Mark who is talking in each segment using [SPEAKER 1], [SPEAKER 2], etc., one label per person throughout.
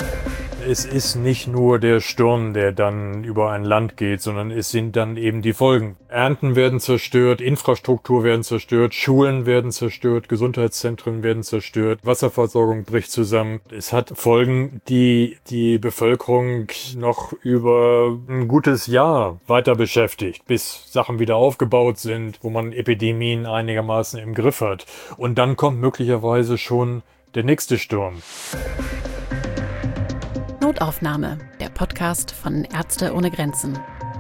[SPEAKER 1] Es ist nicht nur der Sturm, der dann über ein Land geht, sondern es sind dann eben die Folgen. Ernten werden zerstört, Infrastruktur werden zerstört, Schulen werden zerstört, Gesundheitszentren werden zerstört, Wasserversorgung bricht zusammen. Es hat Folgen, die die Bevölkerung noch über ein gutes Jahr weiter beschäftigt, bis Sachen wieder aufgebaut sind, wo man Epidemien einigermaßen im Griff hat. Und dann kommt möglicherweise schon der nächste Sturm.
[SPEAKER 2] Notaufnahme, der Podcast von Ärzte ohne Grenzen.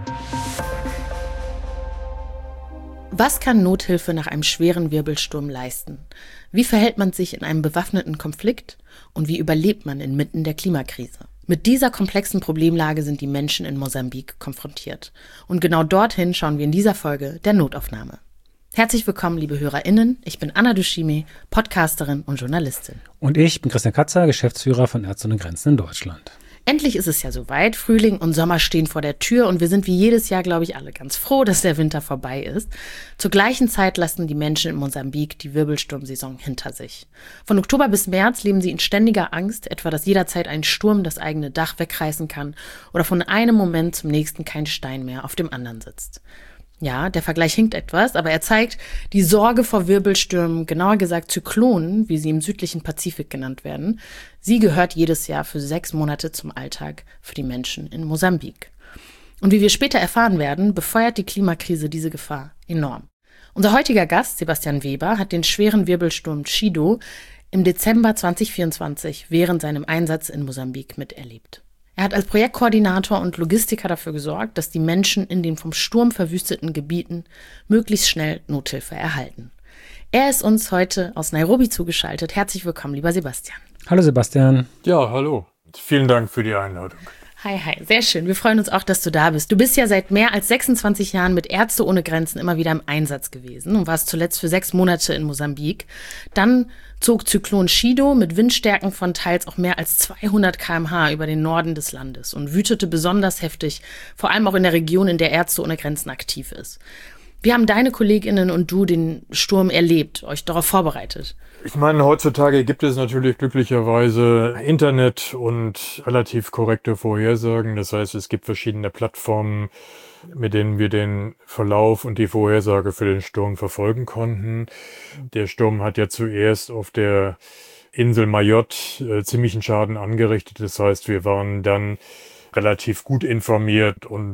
[SPEAKER 2] Was kann Nothilfe nach einem schweren Wirbelsturm leisten? Wie verhält man sich in einem bewaffneten Konflikt? Und wie überlebt man inmitten der Klimakrise? Mit dieser komplexen Problemlage sind die Menschen in Mosambik konfrontiert. Und genau dorthin schauen wir in dieser Folge der Notaufnahme. Herzlich willkommen, liebe HörerInnen. Ich bin Anna Dushime, Podcasterin und Journalistin.
[SPEAKER 3] Und ich bin Christian Katzer, Geschäftsführer von Ärzte ohne Grenzen in Deutschland.
[SPEAKER 2] Endlich ist es ja soweit. Frühling und Sommer stehen vor der Tür und wir sind wie jedes Jahr, glaube ich, alle ganz froh, dass der Winter vorbei ist. Zur gleichen Zeit lassen die Menschen in Mosambik die Wirbelsturmsaison hinter sich. Von Oktober bis März leben sie in ständiger Angst, etwa dass jederzeit ein Sturm das eigene Dach wegreißen kann oder von einem Moment zum nächsten kein Stein mehr auf dem anderen sitzt. Ja, der Vergleich hinkt etwas, aber er zeigt die Sorge vor Wirbelstürmen, genauer gesagt Zyklonen, wie sie im südlichen Pazifik genannt werden. Sie gehört jedes Jahr für 6 Monate zum Alltag für die Menschen in Mosambik. Und wie wir später erfahren werden, befeuert die Klimakrise diese Gefahr enorm. Unser heutiger Gast, Sebastian Weber, hat den schweren Wirbelsturm Chido im Dezember 2024 während seinem Einsatz in Mosambik miterlebt. Er hat als Projektkoordinator und Logistiker dafür gesorgt, dass die Menschen in den vom Sturm verwüsteten Gebieten möglichst schnell Nothilfe erhalten. Er ist uns heute aus Nairobi zugeschaltet. Herzlich willkommen, lieber Sebastian.
[SPEAKER 3] Hallo Sebastian.
[SPEAKER 1] Ja, hallo. Vielen Dank für die Einladung.
[SPEAKER 2] Hi, sehr schön. Wir freuen uns auch, dass du da bist. Du bist ja seit mehr als 26 Jahren mit Ärzte ohne Grenzen immer wieder im Einsatz gewesen und warst zuletzt für 6 Monate in Mosambik. Dann zog Zyklon Chido mit Windstärken von teils auch mehr als 200 km/h über den Norden des Landes und wütete besonders heftig, vor allem auch in der Region, in der Ärzte ohne Grenzen aktiv ist. Wie haben deine KollegInnen und du den Sturm erlebt, euch darauf vorbereitet?
[SPEAKER 1] Ich meine, heutzutage gibt es natürlich glücklicherweise Internet und relativ korrekte Vorhersagen. Das heißt, es gibt verschiedene Plattformen, mit denen wir den Verlauf und die Vorhersage für den Sturm verfolgen konnten. Der Sturm hat ja zuerst auf der Insel Mayotte ziemlichen Schaden angerichtet. Das heißt, wir waren dann relativ gut informiert und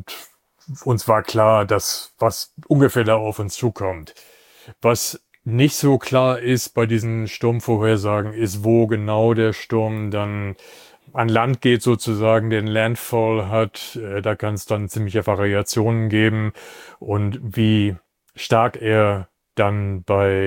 [SPEAKER 1] uns war klar, dass was ungefähr da auf uns zukommt. Was nicht so klar ist bei diesen Sturmvorhersagen, ist, wo genau der Sturm dann an Land geht, sozusagen den Landfall hat. Da kann es dann ziemliche Variationen geben und wie stark er dann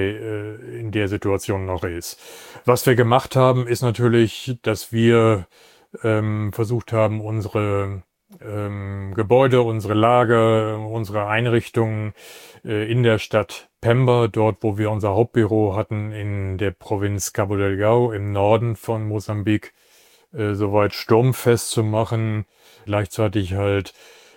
[SPEAKER 1] in der Situation noch ist. Was wir gemacht haben, ist natürlich, dass wir versucht haben, unsere Gebäude, unsere Lager, unsere Einrichtungen in der Stadt Pemba, dort wo wir unser Hauptbüro hatten, in der Provinz Cabo Delgado im Norden von Mosambik, soweit sturmfest zu machen, gleichzeitig halt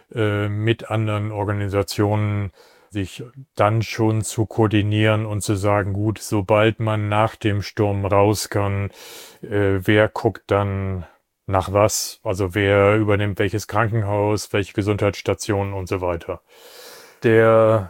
[SPEAKER 1] mit anderen Organisationen sich dann schon zu koordinieren und zu sagen, gut, sobald man nach dem Sturm raus kann, wer guckt dann nach was, also wer übernimmt welches Krankenhaus, welche Gesundheitsstation und so weiter. Der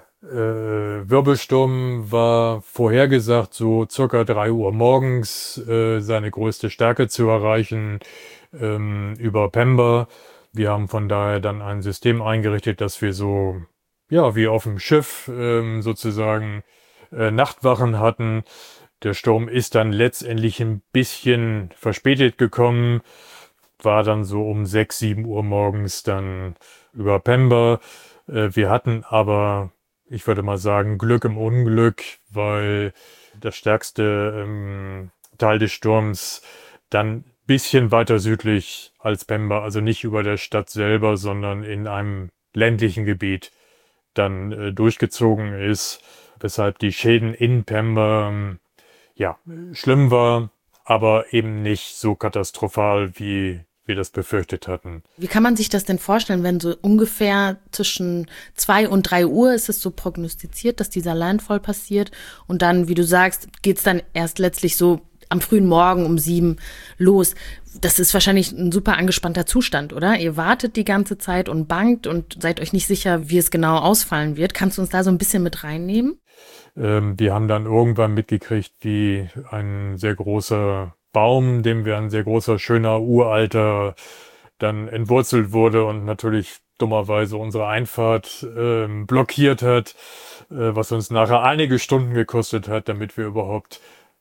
[SPEAKER 1] Wirbelsturm war vorhergesagt, so circa 3 Uhr morgens seine größte Stärke zu erreichen über Pemba. Wir haben von daher dann ein System eingerichtet, dass wir so, ja, wie auf dem Schiff sozusagen Nachtwachen hatten. Der Sturm ist dann letztendlich ein bisschen verspätet gekommen, war dann so um 6, 7 Uhr morgens dann über Pemba. Wir hatten aber, ich würde mal sagen, Glück im Unglück, weil das stärkste Teil des Sturms dann ein bisschen weiter südlich als Pemba, also nicht über der Stadt selber, sondern in einem ländlichen Gebiet dann durchgezogen ist, weshalb die Schäden in Pemba schlimm war, aber eben nicht so katastrophal, wie wir das befürchtet hatten.
[SPEAKER 2] Wie kann man sich das denn vorstellen, wenn so ungefähr zwischen 2 und 3 Uhr ist es so prognostiziert, dass dieser Landfall passiert und dann, wie du sagst, geht's dann erst letztlich so am frühen Morgen um 7 los. Das ist wahrscheinlich ein super angespannter Zustand, oder? Ihr wartet die ganze Zeit und bangt und seid euch nicht sicher, wie es genau ausfallen wird. Kannst du uns da so ein bisschen mit reinnehmen?
[SPEAKER 1] Wir haben dann irgendwann mitgekriegt, wie ein sehr großer Baum, dem wir ein sehr großer, schöner, uralter, dann entwurzelt wurde und natürlich dummerweise unsere Einfahrt blockiert hat, was uns nachher einige Stunden gekostet hat, damit wir überhaupt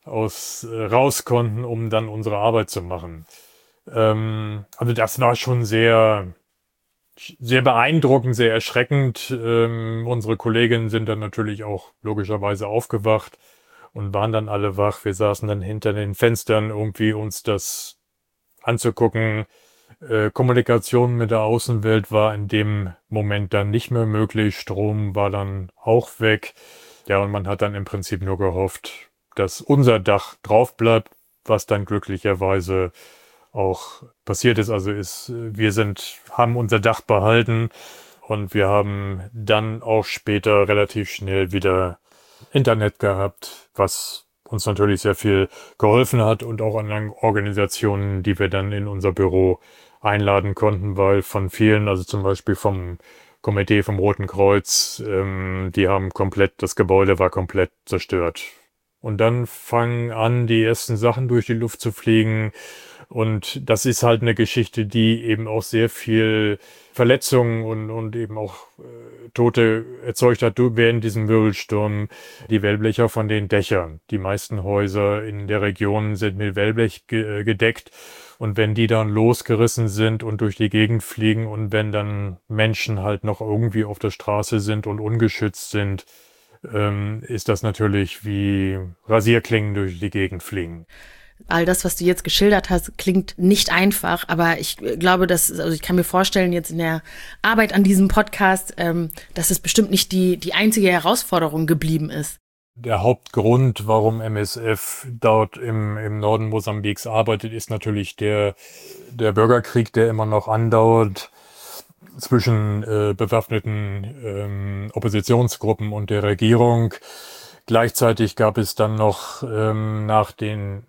[SPEAKER 1] raus konnten, um dann unsere Arbeit zu machen. Also das war schon sehr beeindruckend, sehr erschreckend. Unsere Kolleginnen sind dann natürlich auch logischerweise aufgewacht und waren dann alle wach. Wir saßen dann hinter den Fenstern, irgendwie uns das anzugucken. Kommunikation mit der Außenwelt war in dem Moment dann nicht mehr möglich. Strom war dann auch weg. Ja, und man hat dann im Prinzip nur gehofft, dass unser Dach drauf bleibt, was dann glücklicherweise auch passiert ist. Also haben unser Dach behalten und wir haben dann auch später relativ schnell wieder Internet gehabt, was uns natürlich sehr viel geholfen hat und auch an Organisationen, die wir dann in unser Büro einladen konnten, weil von vielen, also zum Beispiel vom Komitee vom Roten Kreuz, das Gebäude war komplett zerstört. Und dann fangen an, die ersten Sachen durch die Luft zu fliegen. Und das ist halt eine Geschichte, die eben auch sehr viel Verletzungen und eben auch Tote erzeugt hat während diesem Wirbelsturm. Die Wellblecher von den Dächern. Die meisten Häuser in der Region sind mit Wellblech gedeckt. Und wenn die dann losgerissen sind und durch die Gegend fliegen und wenn dann Menschen halt noch irgendwie auf der Straße sind und ungeschützt sind, ist das natürlich wie Rasierklingen durch die Gegend fliegen.
[SPEAKER 2] All das, was du jetzt geschildert hast, klingt nicht einfach, aber ich glaube, ich kann mir vorstellen, jetzt in der Arbeit an diesem Podcast, dass es bestimmt nicht die einzige Herausforderung geblieben ist.
[SPEAKER 1] Der Hauptgrund, warum MSF dort im Norden Mosambiks arbeitet, ist natürlich der Bürgerkrieg, der immer noch andauert zwischen bewaffneten Oppositionsgruppen und der Regierung. Gleichzeitig gab es dann noch nach den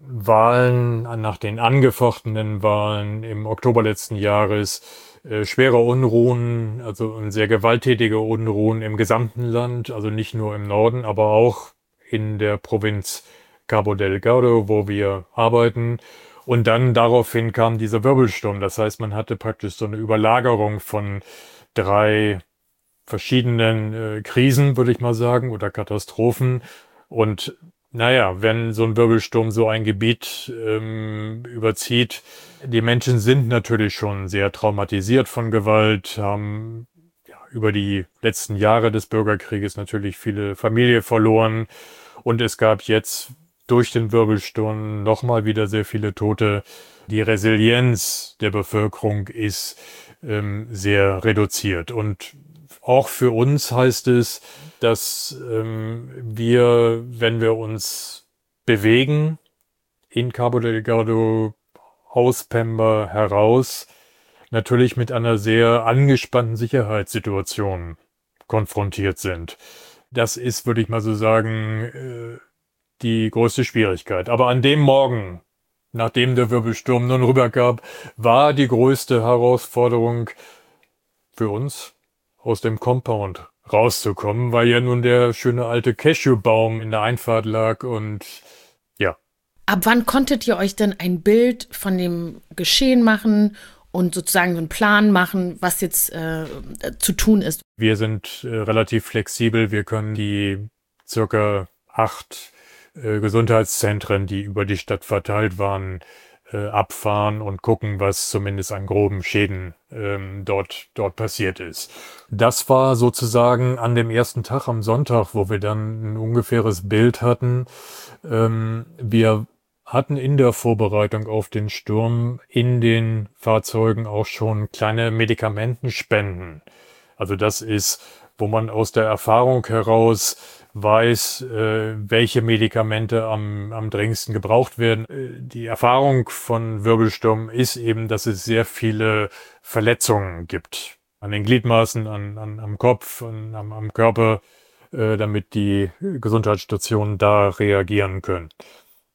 [SPEAKER 1] angefochtenen Wahlen im Oktober letzten Jahres schwere Unruhen, also sehr gewalttätige Unruhen im gesamten Land, also nicht nur im Norden, aber auch in der Provinz Cabo Delgado, wo wir arbeiten. Und dann daraufhin kam dieser Wirbelsturm. Das heißt, man hatte praktisch so eine Überlagerung von 3 verschiedenen Krisen, würde ich mal sagen, oder Katastrophen. Und naja, wenn so ein Wirbelsturm so ein Gebiet überzieht, die Menschen sind natürlich schon sehr traumatisiert von Gewalt, haben über die letzten Jahre des Bürgerkrieges natürlich viele Familien verloren. Und es gab jetzt durch den Wirbelsturm nochmal wieder sehr viele Tote. Die Resilienz der Bevölkerung ist sehr reduziert. Und auch für uns heißt es, dass wir, wenn wir uns bewegen, in Cabo Delgado, aus Pemba heraus, natürlich mit einer sehr angespannten Sicherheitssituation konfrontiert sind. Das ist, würde ich mal so sagen, die größte Schwierigkeit. Aber an dem Morgen, nachdem der Wirbelsturm nun rübergab, war die größte Herausforderung für uns, aus dem Compound rauszukommen, weil ja nun der schöne alte Cashewbaum in der Einfahrt lag und ja.
[SPEAKER 2] Ab wann konntet ihr euch denn ein Bild von dem Geschehen machen und sozusagen so einen Plan machen, was jetzt zu tun ist?
[SPEAKER 1] Wir sind relativ flexibel. Wir können die circa 8 Gesundheitszentren, die über die Stadt verteilt waren, abfahren und gucken, was zumindest an groben Schäden dort passiert ist. Das war sozusagen an dem ersten Tag am Sonntag, wo wir dann ein ungefähres Bild hatten. Wir hatten in der Vorbereitung auf den Sturm in den Fahrzeugen auch schon kleine Medikamentenspenden. Also das ist, wo man aus der Erfahrung heraus weiß, welche Medikamente am dringendsten gebraucht werden. Die Erfahrung von Wirbelsturm ist eben, dass es sehr viele Verletzungen gibt. An den Gliedmaßen, am Kopf, am Körper, damit die Gesundheitsstationen da reagieren können.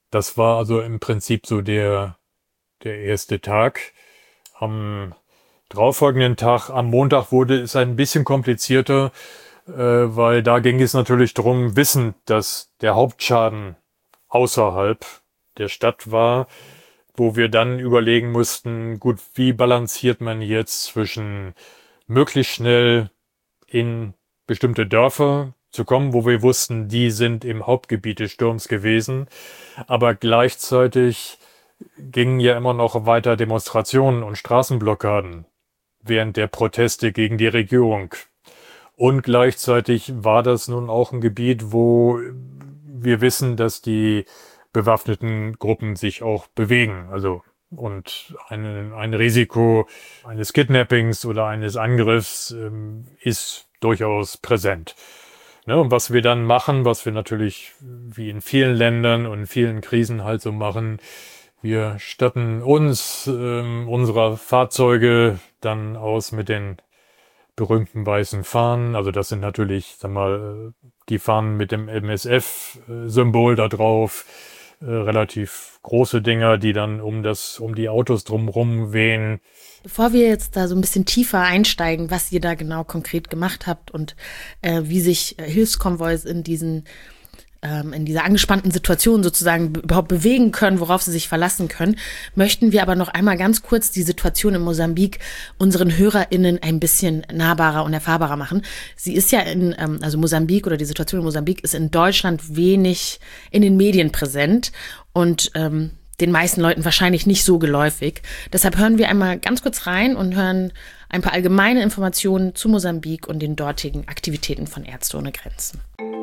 [SPEAKER 1] Das war also im Prinzip so der erste Tag. Am darauffolgenden Tag, am Montag, wurde es ein bisschen komplizierter, weil da ging es natürlich darum, wissend, dass der Hauptschaden außerhalb der Stadt war, wo wir dann überlegen mussten, gut, wie balanciert man jetzt zwischen möglichst schnell in bestimmte Dörfer zu kommen, wo wir wussten, die sind im Hauptgebiet des Sturms gewesen, aber gleichzeitig gingen ja immer noch weiter Demonstrationen und Straßenblockaden während der Proteste gegen die Regierung. Und gleichzeitig war das nun auch ein Gebiet, wo wir wissen, dass die bewaffneten Gruppen sich auch bewegen. Also und ein Risiko eines Kidnappings oder eines Angriffs ist durchaus präsent. Ne, und was wir dann machen, was wir natürlich wie in vielen Ländern und in vielen Krisen halt so machen, wir statten uns unserer Fahrzeuge dann aus mit den berühmten weißen Fahnen. Also das sind natürlich, sag mal, die Fahnen mit dem MSF-Symbol da drauf. Relativ große Dinger, die dann um die Autos drumherum wehen.
[SPEAKER 2] Bevor wir jetzt da so ein bisschen tiefer einsteigen, was ihr da genau konkret gemacht habt und wie sich Hilfskonvois in dieser angespannten Situation sozusagen überhaupt bewegen können, worauf sie sich verlassen können, möchten wir aber noch einmal ganz kurz die Situation in Mosambik unseren HörerInnen ein bisschen nahbarer und erfahrbarer machen. Sie ist ja also Mosambik oder die Situation in Mosambik ist in Deutschland wenig in den Medien präsent und den meisten Leuten wahrscheinlich nicht so geläufig. Deshalb hören wir einmal ganz kurz rein und hören ein paar allgemeine Informationen zu Mosambik und den dortigen Aktivitäten von Ärzte ohne Grenzen.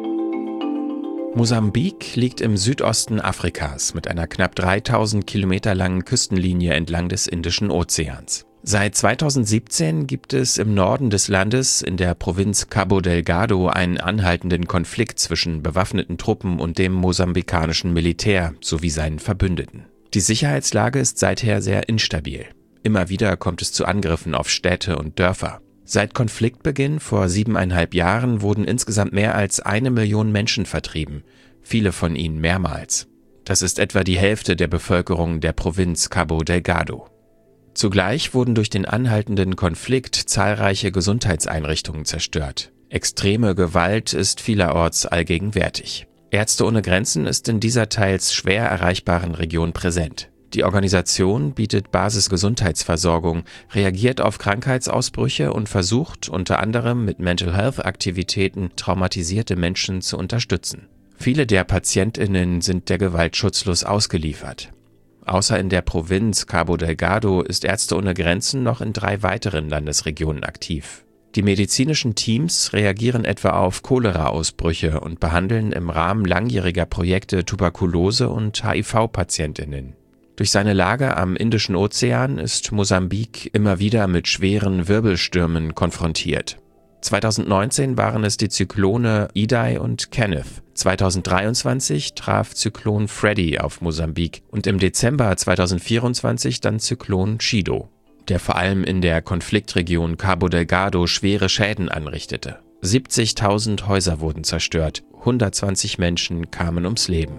[SPEAKER 4] Mosambik liegt im Südosten Afrikas mit einer knapp 3000 Kilometer langen Küstenlinie entlang des Indischen Ozeans. Seit 2017 gibt es im Norden des Landes in der Provinz Cabo Delgado einen anhaltenden Konflikt zwischen bewaffneten Truppen und dem mosambikanischen Militär sowie seinen Verbündeten. Die Sicherheitslage ist seither sehr instabil. Immer wieder kommt es zu Angriffen auf Städte und Dörfer. Seit Konfliktbeginn vor 7,5 Jahren wurden insgesamt mehr als 1 Million Menschen vertrieben, viele von ihnen mehrmals. Das ist etwa die Hälfte der Bevölkerung der Provinz Cabo Delgado. Zugleich wurden durch den anhaltenden Konflikt zahlreiche Gesundheitseinrichtungen zerstört. Extreme Gewalt ist vielerorts allgegenwärtig. Ärzte ohne Grenzen ist in dieser teils schwer erreichbaren Region präsent. Die Organisation bietet Basisgesundheitsversorgung, reagiert auf Krankheitsausbrüche und versucht unter anderem mit Mental Health Aktivitäten traumatisierte Menschen zu unterstützen. Viele der PatientInnen sind der Gewalt schutzlos ausgeliefert. Außer in der Provinz Cabo Delgado ist Ärzte ohne Grenzen noch in 3 weiteren Landesregionen aktiv. Die medizinischen Teams reagieren etwa auf Cholera-Ausbrüche und behandeln im Rahmen langjähriger Projekte Tuberkulose- und HIV-PatientInnen. Durch seine Lage am Indischen Ozean ist Mosambik immer wieder mit schweren Wirbelstürmen konfrontiert. 2019 waren es die Zyklone Idai und Kenneth. 2023 traf Zyklon Freddy auf Mosambik und im Dezember 2024 dann Zyklon Chido, der vor allem in der Konfliktregion Cabo Delgado schwere Schäden anrichtete. 70.000 Häuser wurden zerstört, 120 Menschen kamen ums Leben.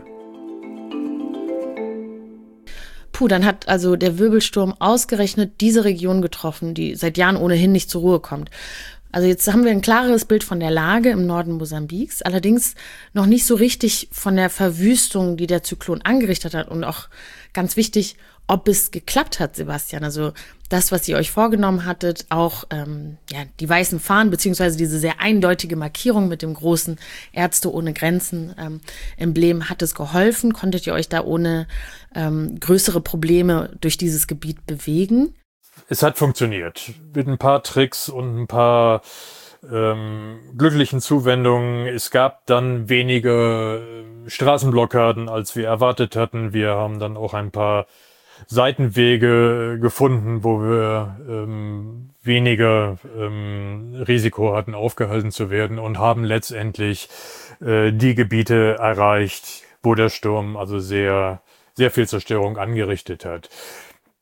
[SPEAKER 2] Dann hat also der Wirbelsturm ausgerechnet diese Region getroffen, die seit Jahren ohnehin nicht zur Ruhe kommt. Also jetzt haben wir ein klareres Bild von der Lage im Norden Mosambiks, allerdings noch nicht so richtig von der Verwüstung, die der Zyklon angerichtet hat und auch ganz wichtig, ob es geklappt hat, Sebastian. Also das, was ihr euch vorgenommen hattet, auch die weißen Fahnen beziehungsweise diese sehr eindeutige Markierung mit dem großen Ärzte ohne Grenzen Emblem, hat es geholfen? Konntet ihr euch da ohne größere Probleme durch dieses Gebiet bewegen?
[SPEAKER 1] Es hat funktioniert. Mit ein paar Tricks und ein paar glücklichen Zuwendungen. Es gab dann weniger Straßenblockaden, als wir erwartet hatten. Wir haben dann auch ein paar Seitenwege gefunden, wo wir weniger Risiko hatten, aufgehalten zu werden und haben letztendlich die Gebiete erreicht, wo der Sturm also sehr, sehr viel Zerstörung angerichtet hat.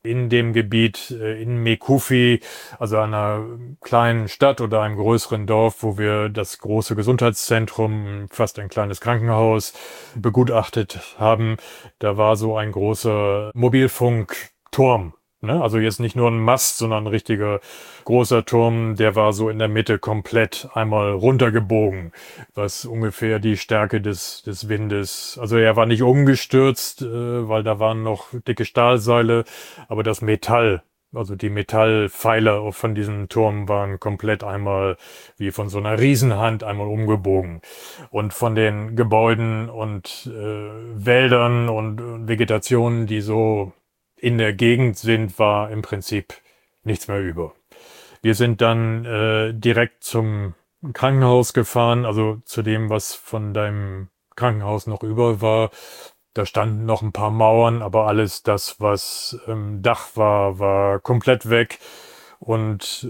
[SPEAKER 1] in dem Gebiet, in Mekufi, also einer kleinen Stadt oder einem größeren Dorf, wo wir das große Gesundheitszentrum, fast ein kleines Krankenhaus, begutachtet haben. Da war so ein großer Mobilfunkturm. Also jetzt nicht nur ein Mast, sondern ein richtiger großer Turm, der war so in der Mitte komplett einmal runtergebogen, was ungefähr die Stärke des Windes, also er war nicht umgestürzt, weil da waren noch dicke Stahlseile, aber das Metall, also die Metallpfeiler von diesem Turm waren komplett einmal wie von so einer Riesenhand einmal umgebogen. Und von den Gebäuden und Wäldern und Vegetationen, die so in der Gegend sind, war im Prinzip nichts mehr über. Wir sind dann direkt zum Krankenhaus gefahren, also zu dem, was von deinem Krankenhaus noch über war. Da standen noch ein paar Mauern, aber alles das, was Dach war, war komplett weg. Und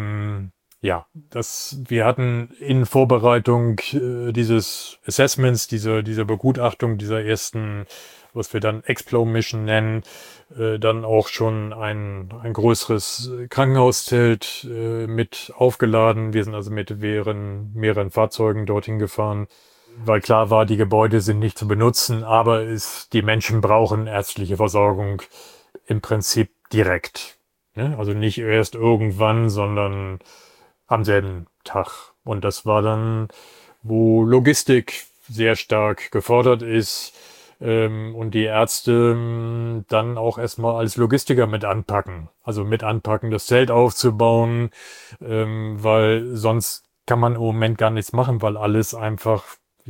[SPEAKER 1] wir hatten in Vorbereitung dieses Assessments, dieser Begutachtung, dieser ersten, was wir dann Explo-Mission nennen, dann auch schon ein größeres Krankenhauszelt mit aufgeladen. Wir sind also mit mehreren Fahrzeugen dorthin gefahren, weil klar war, die Gebäude sind nicht zu benutzen, aber die Menschen brauchen ärztliche Versorgung im Prinzip direkt. Ne? Also nicht erst irgendwann, sondern am selben Tag. Und das war dann, wo Logistik sehr stark gefordert ist, und die Ärzte dann auch erstmal als Logistiker mit anpacken. Also mit anpacken, das Zelt aufzubauen, weil sonst kann man im Moment gar nichts machen, weil alles einfach,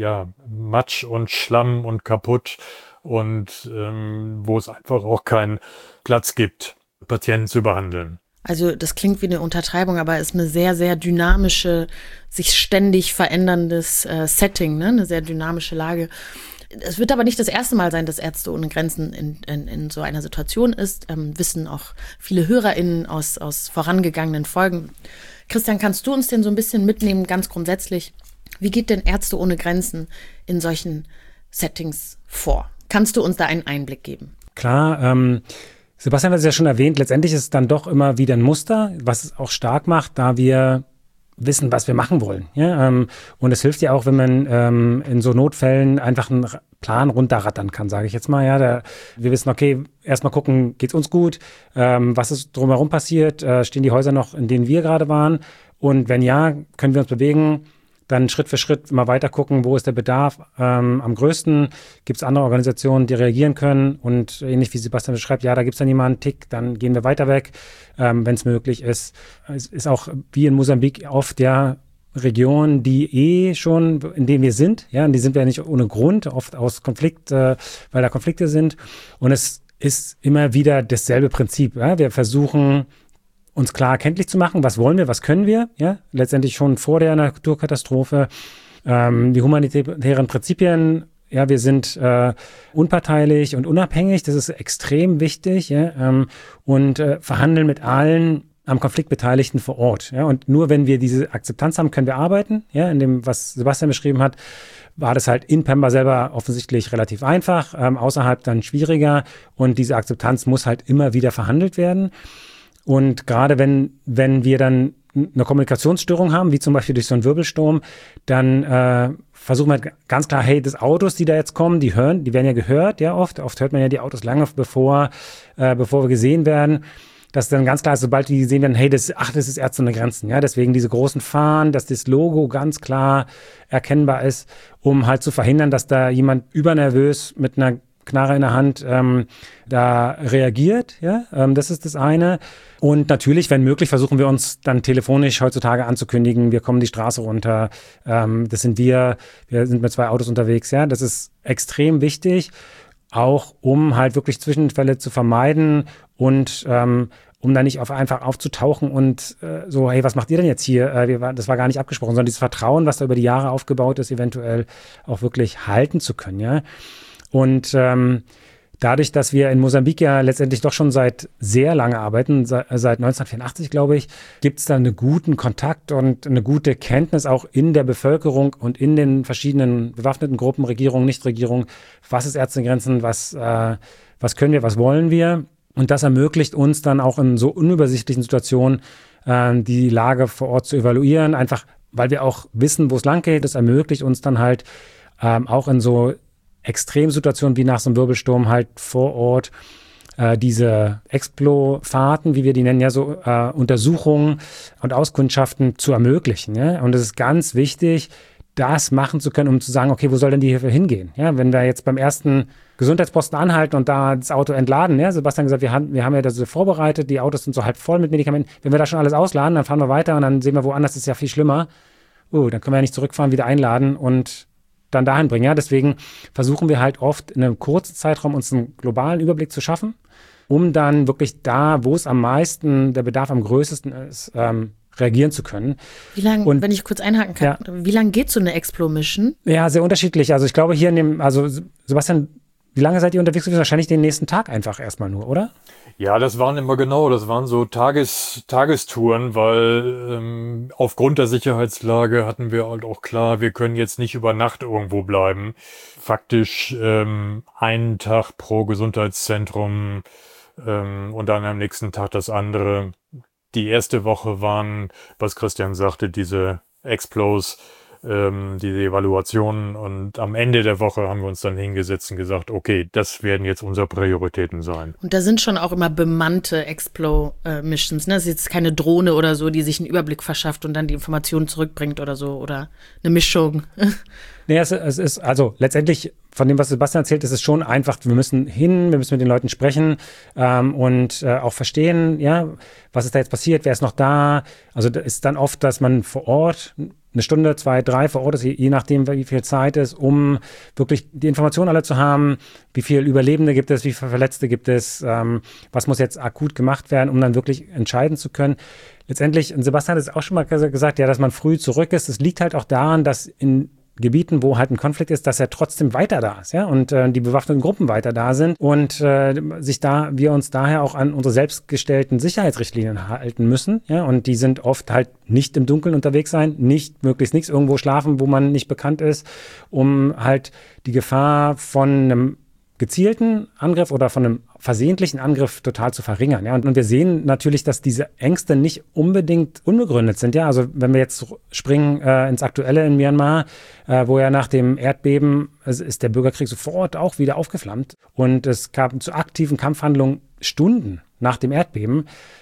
[SPEAKER 1] Matsch und Schlamm und kaputt und wo es einfach auch keinen Platz gibt, Patienten zu behandeln.
[SPEAKER 2] Also das klingt wie eine Untertreibung, aber ist eine sehr, sehr dynamische, sich ständig veränderndes Setting, ne? Eine sehr dynamische Lage. Es wird aber nicht das erste Mal sein, dass Ärzte ohne Grenzen in so einer Situation ist. Wissen auch viele HörerInnen aus vorangegangenen Folgen. Christian, kannst du uns denn so ein bisschen mitnehmen, ganz grundsätzlich? Wie geht denn Ärzte ohne Grenzen in solchen Settings vor? Kannst du uns da einen Einblick geben?
[SPEAKER 3] Klar, Sebastian hat es ja schon erwähnt, letztendlich ist es dann doch immer wieder ein Muster, was es auch stark macht, da wir wissen, was wir machen wollen. Ja? Und es hilft ja auch, wenn man in so Notfällen einfach einen Plan runterrattern kann, sage ich jetzt mal. Ja, wir wissen, okay, erstmal gucken, geht's uns gut? Was ist drumherum passiert? Stehen die Häuser noch, in denen wir gerade waren? Und wenn ja, können wir uns bewegen? Dann Schritt für Schritt mal weiter gucken, wo ist der Bedarf am größten. Gibt es andere Organisationen, die reagieren können? Und ähnlich wie Sebastian beschreibt, ja, da gibt es dann jemanden, Tick, dann gehen wir weiter weg, wenn es möglich ist. Es ist auch wie in Mosambik oft Regionen, die schon, in denen wir sind, ja, und die sind wir ja nicht ohne Grund, oft aus Konflikt, weil da Konflikte sind. Und es ist immer wieder dasselbe Prinzip. Ja? Wir versuchen, uns klar erkenntlich zu machen, was wollen wir, was können wir, ja, letztendlich schon vor der Naturkatastrophe, die humanitären Prinzipien, ja, wir sind unparteilich und unabhängig, das ist extrem wichtig, ja, und verhandeln mit allen am Konflikt Beteiligten vor Ort, ja, und nur wenn wir diese Akzeptanz haben, können wir arbeiten, ja, in dem, was Sebastian beschrieben hat, war das halt in Pemba selber offensichtlich relativ einfach, außerhalb dann schwieriger und diese Akzeptanz muss halt immer wieder verhandelt werden. Und gerade wenn wir dann eine Kommunikationsstörung haben, wie zum Beispiel durch so einen Wirbelsturm, dann versuchen wir ganz klar, hey, das Autos, die da jetzt kommen, die werden ja gehört, ja oft. Oft hört man ja die Autos lange, bevor wir gesehen werden. Dass dann ganz klar ist, sobald die gesehen werden, hey, das ist Ärzte ohne Grenzen. Ja, deswegen diese großen Fahnen, dass das Logo ganz klar erkennbar ist, um halt zu verhindern, dass da jemand übernervös mit einer Knarre in der Hand da reagiert, ja, das ist das eine. Und natürlich, wenn möglich, versuchen wir uns dann telefonisch heutzutage anzukündigen, wir kommen die Straße runter, das sind wir sind mit 2 Autos unterwegs, ja, das ist extrem wichtig, auch um halt wirklich Zwischenfälle zu vermeiden und um da nicht einfach aufzutauchen und so, hey, was macht ihr denn jetzt hier? Das war gar nicht abgesprochen, sondern dieses Vertrauen, was da über die Jahre aufgebaut ist, eventuell auch wirklich halten zu können, ja. Und dadurch, dass wir in Mosambik ja letztendlich doch schon seit sehr lange arbeiten, seit 1984, glaube ich, gibt es da einen guten Kontakt und eine gute Kenntnis auch in der Bevölkerung und in den verschiedenen bewaffneten Gruppen, Regierung, Nichtregierung, was ist Ärzte ohne Grenzen, was können wir, was wollen wir. Und das ermöglicht uns dann auch in so unübersichtlichen Situationen die Lage vor Ort zu evaluieren, einfach weil wir auch wissen, wo es lang geht. Das ermöglicht uns dann halt auch in so Extremsituationen wie nach so einem Wirbelsturm halt vor Ort diese Explo-Fahrten, wie wir die nennen, ja so Untersuchungen und Auskundschaften zu ermöglichen. Ja? Und es ist ganz wichtig, das machen zu können, um zu sagen, okay, wo soll denn die Hilfe hingehen? Ja, wenn wir jetzt beim ersten Gesundheitsposten anhalten und da das Auto entladen, ja, Sebastian hat gesagt, wir haben ja das vorbereitet, die Autos sind so halb voll mit Medikamenten. Wenn wir da schon alles ausladen, dann fahren wir weiter und dann sehen wir, woanders ist ja viel schlimmer. Dann können wir ja nicht zurückfahren, wieder einladen und dann dahin bringen. Ja, deswegen versuchen wir halt oft in einem kurzen Zeitraum uns einen globalen Überblick zu schaffen, um dann wirklich da, wo es am meisten, der Bedarf am größten ist, reagieren zu können.
[SPEAKER 2] Wie lange, wenn ich kurz einhaken kann, wie lange geht so eine Explo-Mission?
[SPEAKER 3] Ja, sehr unterschiedlich. Also ich glaube hier Sebastian, wie lange seid ihr unterwegs gewesen? Wahrscheinlich den nächsten Tag einfach erstmal nur, oder?
[SPEAKER 1] Ja, das waren so Tagestouren, weil aufgrund der Sicherheitslage hatten wir halt auch klar, wir können jetzt nicht über Nacht irgendwo bleiben. Faktisch einen Tag pro Gesundheitszentrum und dann am nächsten Tag das andere. Die erste Woche waren, was Christian sagte, diese Explos, diese Evaluationen, und am Ende der Woche haben wir uns dann hingesetzt und gesagt, okay, das werden jetzt unsere Prioritäten sein.
[SPEAKER 2] Und da sind schon auch immer bemannte Explo-Missions, ne? Das ist jetzt keine Drohne oder so, die sich einen Überblick verschafft und dann die Informationen zurückbringt oder so, oder eine Mischung.
[SPEAKER 3] Nee, es ist, also letztendlich von dem, was Sebastian erzählt, ist es schon einfach, wir müssen mit den Leuten sprechen und auch verstehen, ja, was ist da jetzt passiert, wer ist noch da. Also da ist dann oft, dass man vor Ort eine Stunde, 2, 3 vor Ort ist, je nachdem, wie viel Zeit ist, um wirklich die Informationen alle zu haben, wie viele Überlebende gibt es, wie viele Verletzte gibt es, was muss jetzt akut gemacht werden, um dann wirklich entscheiden zu können. Letztendlich, und Sebastian hat es auch schon mal gesagt, ja, dass man früh zurück ist. Das liegt halt auch daran, dass in Gebieten, wo halt ein Konflikt ist, dass er trotzdem weiter da ist, ja, und die bewaffneten Gruppen weiter da sind und wir uns daher auch an unsere selbstgestellten Sicherheitsrichtlinien halten müssen, ja, und die sind oft halt nicht im Dunkeln unterwegs sein, möglichst nichts irgendwo schlafen, wo man nicht bekannt ist, um halt die Gefahr von einem gezielten Angriff oder von einem versehentlichen Angriff total zu verringern. Ja? Und wir sehen natürlich, dass diese Ängste nicht unbedingt unbegründet sind. Ja? Also wenn wir jetzt springen ins Aktuelle in Myanmar, wo ja nach dem Erdbeben ist der Bürgerkrieg sofort auch wieder aufgeflammt. Und es kam zu aktiven Kampfhandlungen Stunden nach dem Erdbeben,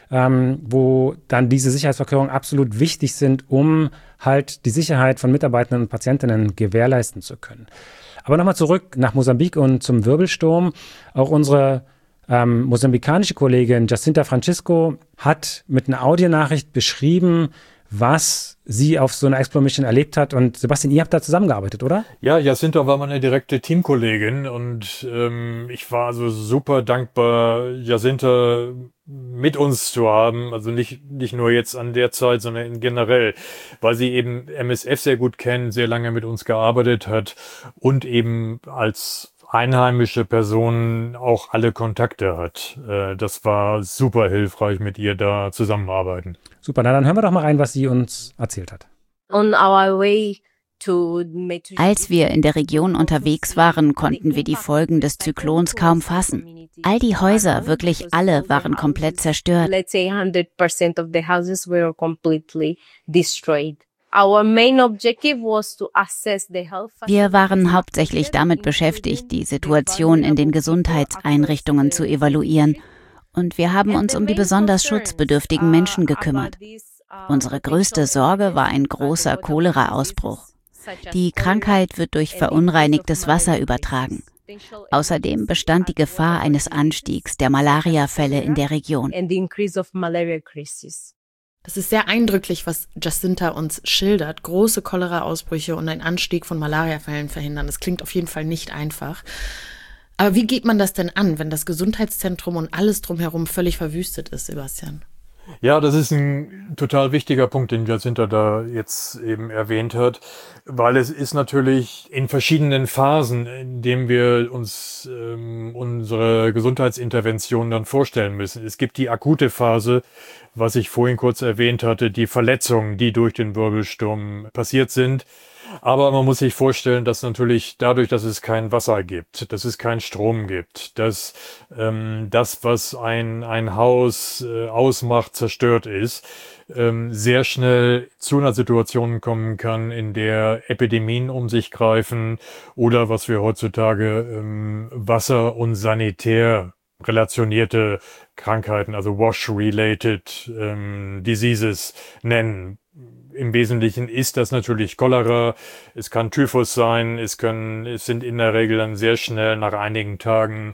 [SPEAKER 3] wo dann diese Sicherheitsvorkehrungen absolut wichtig sind, um halt die Sicherheit von Mitarbeitenden und Patientinnen gewährleisten zu können. Aber nochmal zurück nach Mosambik und zum Wirbelsturm. Auch unsere mosambikanische Kollegin Jacinta Francisco hat mit einer Audionachricht beschrieben, was sie auf so einer Explo-Mission erlebt hat. Und Sebastian, ihr habt da zusammengearbeitet, oder?
[SPEAKER 1] Ja, Jacinta war meine direkte Teamkollegin und ich war also super dankbar, Jacinta mit uns zu haben. Also nicht nur jetzt an der Zeit, sondern generell, weil sie eben MSF sehr gut kennt, sehr lange mit uns gearbeitet hat und eben als einheimische Person auch alle Kontakte hat. Das war super hilfreich, mit ihr da zusammenarbeiten.
[SPEAKER 3] Super, na dann hören wir doch mal rein, was sie uns erzählt hat.
[SPEAKER 5] Als wir in der Region unterwegs waren, konnten wir die Folgen des Zyklons kaum fassen. All die Häuser, wirklich alle, waren komplett zerstört. Wir waren hauptsächlich damit beschäftigt, die Situation in den Gesundheitseinrichtungen zu evaluieren. Und wir haben uns um die besonders schutzbedürftigen Menschen gekümmert. Unsere größte Sorge war ein großer Cholera-Ausbruch. Die Krankheit wird durch verunreinigtes Wasser übertragen. Außerdem bestand die Gefahr eines Anstiegs der Malaria-Fälle in der Region.
[SPEAKER 2] Das ist sehr eindrücklich, was Jacinta uns schildert. Große Cholera-Ausbrüche und ein Anstieg von Malariafällen verhindern. Das klingt auf jeden Fall nicht einfach. Aber wie geht man das denn an, wenn das Gesundheitszentrum und alles drumherum völlig verwüstet ist, Sebastian?
[SPEAKER 1] Ja, das ist ein total wichtiger Punkt, den Jacinta da jetzt eben erwähnt hat, weil es ist natürlich in verschiedenen Phasen, in denen wir uns unsere Gesundheitsintervention dann vorstellen müssen. Es gibt die akute Phase, was ich vorhin kurz erwähnt hatte, die Verletzungen, die durch den Wirbelsturm passiert sind. Aber man muss sich vorstellen, dass natürlich dadurch, dass es kein Wasser gibt, dass es keinen Strom gibt, dass das, was ein Haus ausmacht, zerstört ist, sehr schnell zu einer Situation kommen kann, in der Epidemien um sich greifen oder was wir heutzutage Wasser- und Sanitär relationierte Krankheiten, also Wash-related Diseases nennen. Im Wesentlichen ist das natürlich Cholera, es kann Typhus sein, es sind in der Regel dann sehr schnell nach einigen Tagen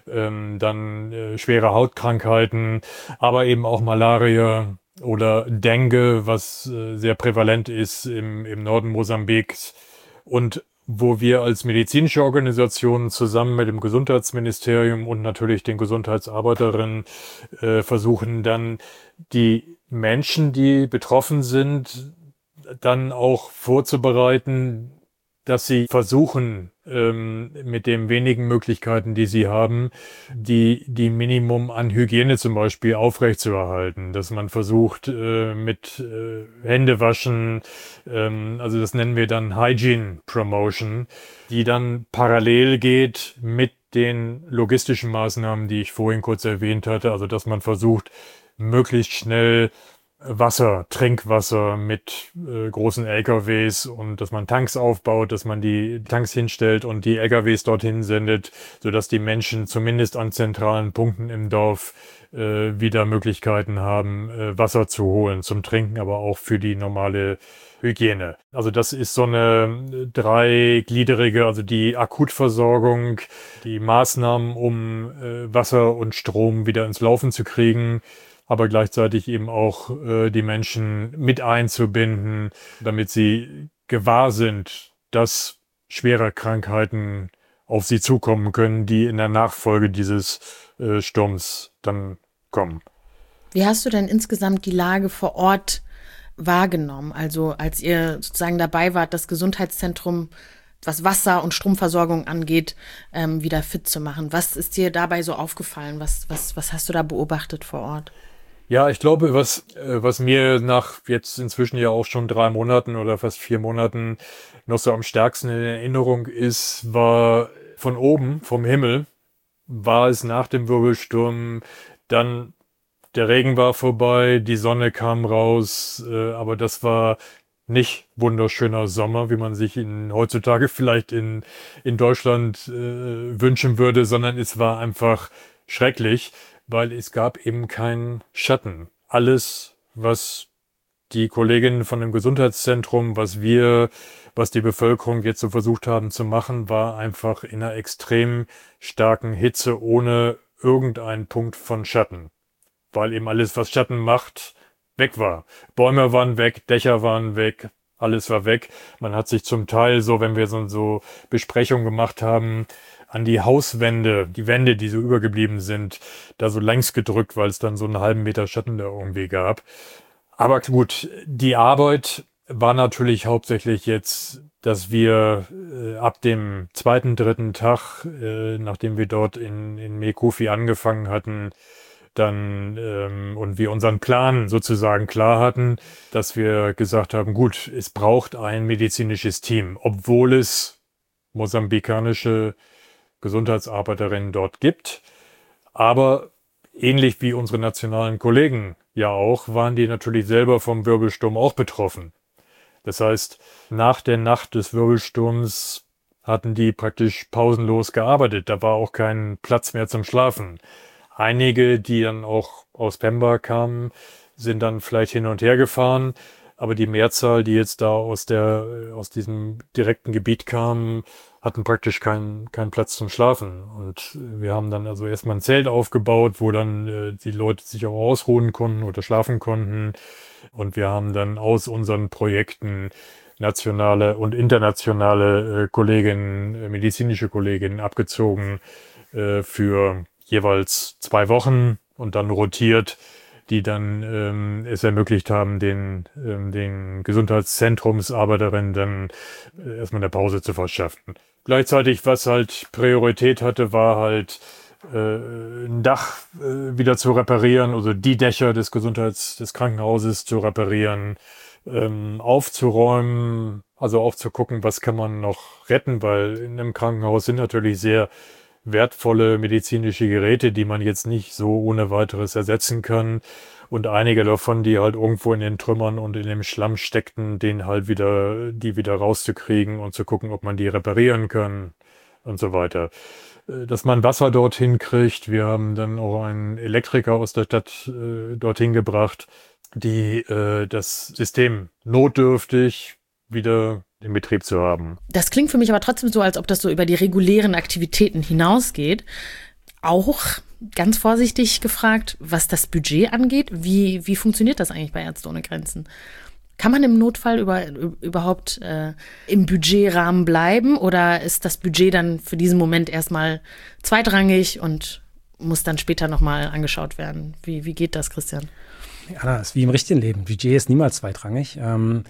[SPEAKER 1] schwere Hautkrankheiten, aber eben auch Malaria oder Dengue, was sehr prävalent ist im Norden Mosambiks. Und wo wir als medizinische Organisation zusammen mit dem Gesundheitsministerium und natürlich den Gesundheitsarbeiterinnen versuchen dann die Menschen, die betroffen sind, dann auch vorzubereiten, dass sie versuchen, mit den wenigen Möglichkeiten, die sie haben, die Minimum an Hygiene zum Beispiel aufrechtzuerhalten. Dass man versucht, mit Händewaschen, also das nennen wir dann Hygiene Promotion, die dann parallel geht mit den logistischen Maßnahmen, die ich vorhin kurz erwähnt hatte. Also dass man versucht, möglichst schnell Wasser, Trinkwasser mit großen LKWs und dass man Tanks aufbaut, dass man die Tanks hinstellt und die LKWs dorthin sendet, sodass die Menschen zumindest an zentralen Punkten im Dorf wieder Möglichkeiten haben, Wasser zu holen zum Trinken, aber auch für die normale Hygiene. Also das ist so eine dreigliederige, also die Akutversorgung, die Maßnahmen, um Wasser und Strom wieder ins Laufen zu kriegen, aber gleichzeitig eben auch die Menschen mit einzubinden, damit sie gewahr sind, dass schwere Krankheiten auf sie zukommen können, die in der Nachfolge dieses Sturms dann kommen.
[SPEAKER 2] Wie hast du denn insgesamt die Lage vor Ort wahrgenommen? Also als ihr sozusagen dabei wart, das Gesundheitszentrum, was Wasser- und Stromversorgung angeht, wieder fit zu machen. Was ist dir dabei so aufgefallen? Was hast du da beobachtet vor Ort?
[SPEAKER 1] Ja, ich glaube, was mir nach jetzt inzwischen ja auch schon 3 Monaten oder fast 4 Monaten noch so am stärksten in Erinnerung ist, war von oben, vom Himmel, war es nach dem Wirbelsturm dann, der Regen war vorbei, die Sonne kam raus, aber das war nicht wunderschöner Sommer, wie man sich ihn heutzutage vielleicht in Deutschland wünschen würde, sondern es war einfach schrecklich, weil es gab eben keinen Schatten. Alles, was die Kolleginnen von dem Gesundheitszentrum, was die Bevölkerung jetzt so versucht haben zu machen, war einfach in einer extrem starken Hitze ohne irgendeinen Punkt von Schatten. Weil eben alles, was Schatten macht, weg war. Bäume waren weg, Dächer waren weg, alles war weg. Man hat sich zum Teil so, wenn wir so Besprechungen gemacht haben, an die Hauswände, die Wände, die so übergeblieben sind, da so längs gedrückt, weil es dann so einen halben Meter Schatten da irgendwie gab. Aber gut, die Arbeit war natürlich hauptsächlich jetzt, dass wir ab dem 2., 3. Tag, nachdem wir dort in Mekofi angefangen hatten, dann und wir unseren Plan sozusagen klar hatten, dass wir gesagt haben, gut, es braucht ein medizinisches Team, obwohl es mosambikanische Gesundheitsarbeiterinnen dort gibt. Aber ähnlich wie unsere nationalen Kollegen ja auch, waren die natürlich selber vom Wirbelsturm auch betroffen. Das heißt, nach der Nacht des Wirbelsturms hatten die praktisch pausenlos gearbeitet. Da war auch kein Platz mehr zum Schlafen. Einige, die dann auch aus Pemba kamen, sind dann vielleicht hin und her gefahren. Aber die Mehrzahl, die jetzt da aus diesem direkten Gebiet kamen, hatten praktisch keinen Platz zum Schlafen. Und wir haben dann also erstmal ein Zelt aufgebaut, wo dann die Leute sich auch ausruhen konnten oder schlafen konnten. Und wir haben dann aus unseren Projekten nationale und internationale Kolleginnen, medizinische Kolleginnen abgezogen für jeweils 2 Wochen und dann rotiert, die dann es ermöglicht haben, den Gesundheitszentrumsarbeiterinnen dann erstmal eine Pause zu verschaffen. Gleichzeitig, was halt Priorität hatte, war halt ein Dach wieder zu reparieren, also die Dächer des Krankenhauses zu reparieren, aufzuräumen, Also auch zu gucken, was kann man noch retten, weil in einem Krankenhaus sind natürlich sehr wertvolle medizinische Geräte, die man jetzt nicht so ohne weiteres ersetzen kann. Und einige davon, die halt irgendwo in den Trümmern und in dem Schlamm steckten, die wieder rauszukriegen und zu gucken, ob man die reparieren kann und so weiter. Dass man Wasser dorthin kriegt. Wir haben dann auch einen Elektriker aus der Stadt dorthin gebracht, die das System notdürftig wieder in Betrieb zu haben.
[SPEAKER 2] Das klingt für mich aber trotzdem so, als ob das so über die regulären Aktivitäten hinausgeht. Auch ganz vorsichtig gefragt, was das Budget angeht. Wie funktioniert das eigentlich bei Ärzte ohne Grenzen? Kann man im Notfall überhaupt im Budgetrahmen bleiben oder ist das Budget dann für diesen Moment erstmal zweitrangig und muss dann später nochmal angeschaut werden? Wie geht das, Christian?
[SPEAKER 3] Ja, das ist wie im richtigen Leben. Budget ist niemals zweitrangig.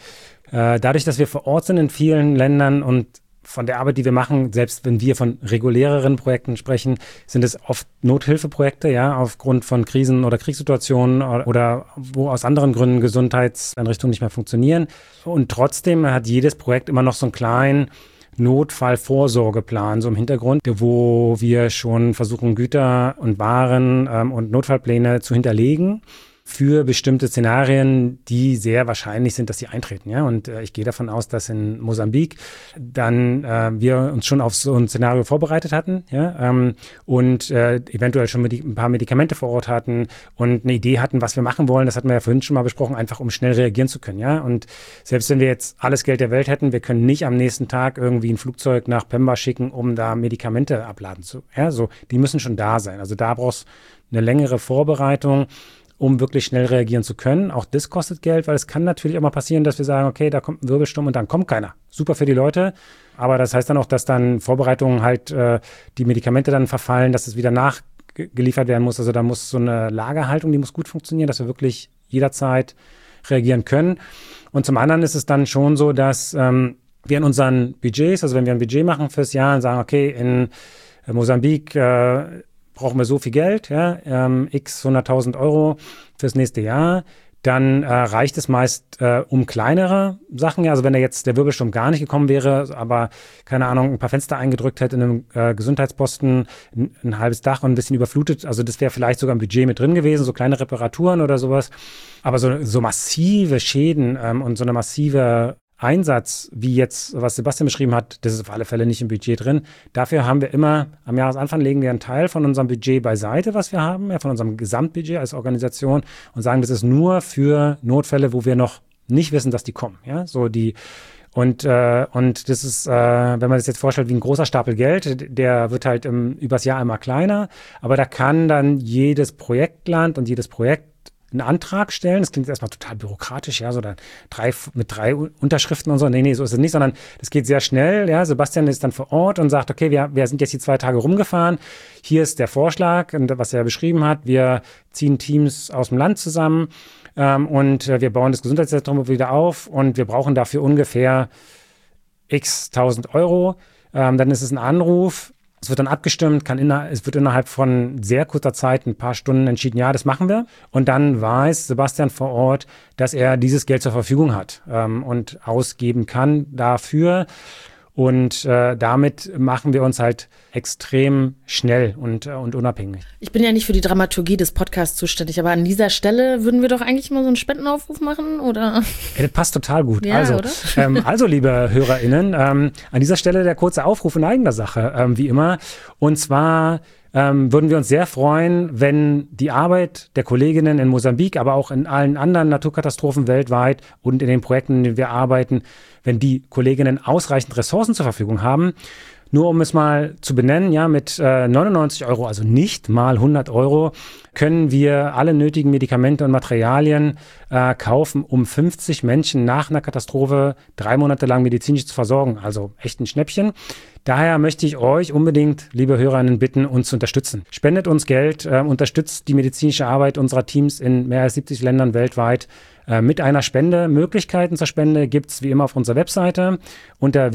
[SPEAKER 3] Dadurch, dass wir vor Ort sind in vielen Ländern und von der Arbeit, die wir machen, selbst wenn wir von reguläreren Projekten sprechen, sind es oft Nothilfeprojekte, ja, aufgrund von Krisen oder Kriegssituationen oder wo aus anderen Gründen Gesundheitseinrichtungen nicht mehr funktionieren. Und trotzdem hat jedes Projekt immer noch so einen kleinen Notfallvorsorgeplan, so im Hintergrund, wo wir schon versuchen, Güter und Waren und Notfallpläne zu hinterlegen für bestimmte Szenarien, die sehr wahrscheinlich sind, dass sie eintreten. Ja? Und ich gehe davon aus, dass in Mosambik dann wir uns schon auf so ein Szenario vorbereitet hatten, ja? Und eventuell schon ein paar Medikamente vor Ort hatten und eine Idee hatten, was wir machen wollen. Das hatten wir ja vorhin schon mal besprochen, einfach um schnell reagieren zu können. Ja? Und selbst wenn wir jetzt alles Geld der Welt hätten, wir können nicht am nächsten Tag irgendwie ein Flugzeug nach Pemba schicken, um da Medikamente abladen zu. Ja? So, die müssen schon da sein. Also da brauchst du eine längere Vorbereitung, um wirklich schnell reagieren zu können. Auch das kostet Geld, weil es kann natürlich auch mal passieren, dass wir sagen, okay, da kommt ein Wirbelsturm und dann kommt keiner. Super für die Leute, aber das heißt dann auch, dass dann Vorbereitungen halt die Medikamente dann verfallen, dass es wieder nachgeliefert werden muss. Also da muss so eine Lagerhaltung, die muss gut funktionieren, dass wir wirklich jederzeit reagieren können. Und zum anderen ist es dann schon so, dass wir in unseren Budgets, also wenn wir ein Budget machen fürs Jahr und sagen, okay, in Mosambik brauchen wir so viel Geld, ja, x 100.000 Euro fürs nächste Jahr, dann reicht es meist um kleinere Sachen. Ja, also wenn jetzt der Wirbelsturm gar nicht gekommen wäre, aber, keine Ahnung, ein paar Fenster eingedrückt hätte in einem Gesundheitsposten, ein halbes Dach und ein bisschen überflutet, also das wäre vielleicht sogar im Budget mit drin gewesen, so kleine Reparaturen oder sowas. Aber so massive Schäden und so eine massive Einsatz, wie jetzt, was Sebastian beschrieben hat, das ist auf alle Fälle nicht im Budget drin. Dafür haben wir immer, am Jahresanfang legen wir einen Teil von unserem Budget beiseite, was wir haben, ja, von unserem Gesamtbudget als Organisation und sagen, das ist nur für Notfälle, wo wir noch nicht wissen, dass die kommen. Ja, so die und das ist, wenn man das jetzt vorstellt, wie ein großer Stapel Geld, der wird halt übers Jahr immer kleiner, aber da kann dann jedes Projektland und jedes Projekt einen Antrag stellen. Das klingt erstmal total bürokratisch, ja, so dann mit 3 Unterschriften und so. Nee, so ist es nicht, sondern das geht sehr schnell. Ja, Sebastian ist dann vor Ort und sagt, okay, wir sind jetzt die 2 Tage rumgefahren. Hier ist der Vorschlag, was er beschrieben hat. Wir ziehen Teams aus dem Land zusammen und wir bauen das Gesundheitszentrum wieder auf und wir brauchen dafür ungefähr x 1.000 Euro. Dann ist es ein Anruf. Es wird dann abgestimmt, es wird innerhalb von sehr kurzer Zeit, ein paar Stunden entschieden, ja, das machen wir. Und dann weiß Sebastian vor Ort, dass er dieses Geld zur Verfügung hat und ausgeben kann dafür. Und damit machen wir uns halt extrem schnell und unabhängig.
[SPEAKER 2] Ich bin ja nicht für die Dramaturgie des Podcasts zuständig, aber an dieser Stelle würden wir doch eigentlich mal so einen Spendenaufruf machen, oder?
[SPEAKER 3] Ja, das passt total gut.
[SPEAKER 2] Ja,
[SPEAKER 3] also, liebe HörerInnen, an dieser Stelle der kurze Aufruf in eigener Sache, wie immer. Und zwar würden wir uns sehr freuen, wenn die Arbeit der Kolleginnen in Mosambik, aber auch in allen anderen Naturkatastrophen weltweit und in den Projekten, in denen wir arbeiten, wenn die Kolleginnen ausreichend Ressourcen zur Verfügung haben. Nur um es mal zu benennen, ja, mit 99 Euro, also nicht mal 100 Euro, können wir alle nötigen Medikamente und Materialien kaufen, um 50 Menschen nach einer Katastrophe 3 Monate lang medizinisch zu versorgen. Also echt ein Schnäppchen. Daher möchte ich euch unbedingt, liebe Hörerinnen, bitten, uns zu unterstützen. Spendet uns Geld, unterstützt die medizinische Arbeit unserer Teams in mehr als 70 Ländern weltweit mit einer Spende. Möglichkeiten zur Spende gibt's wie immer auf unserer Webseite unter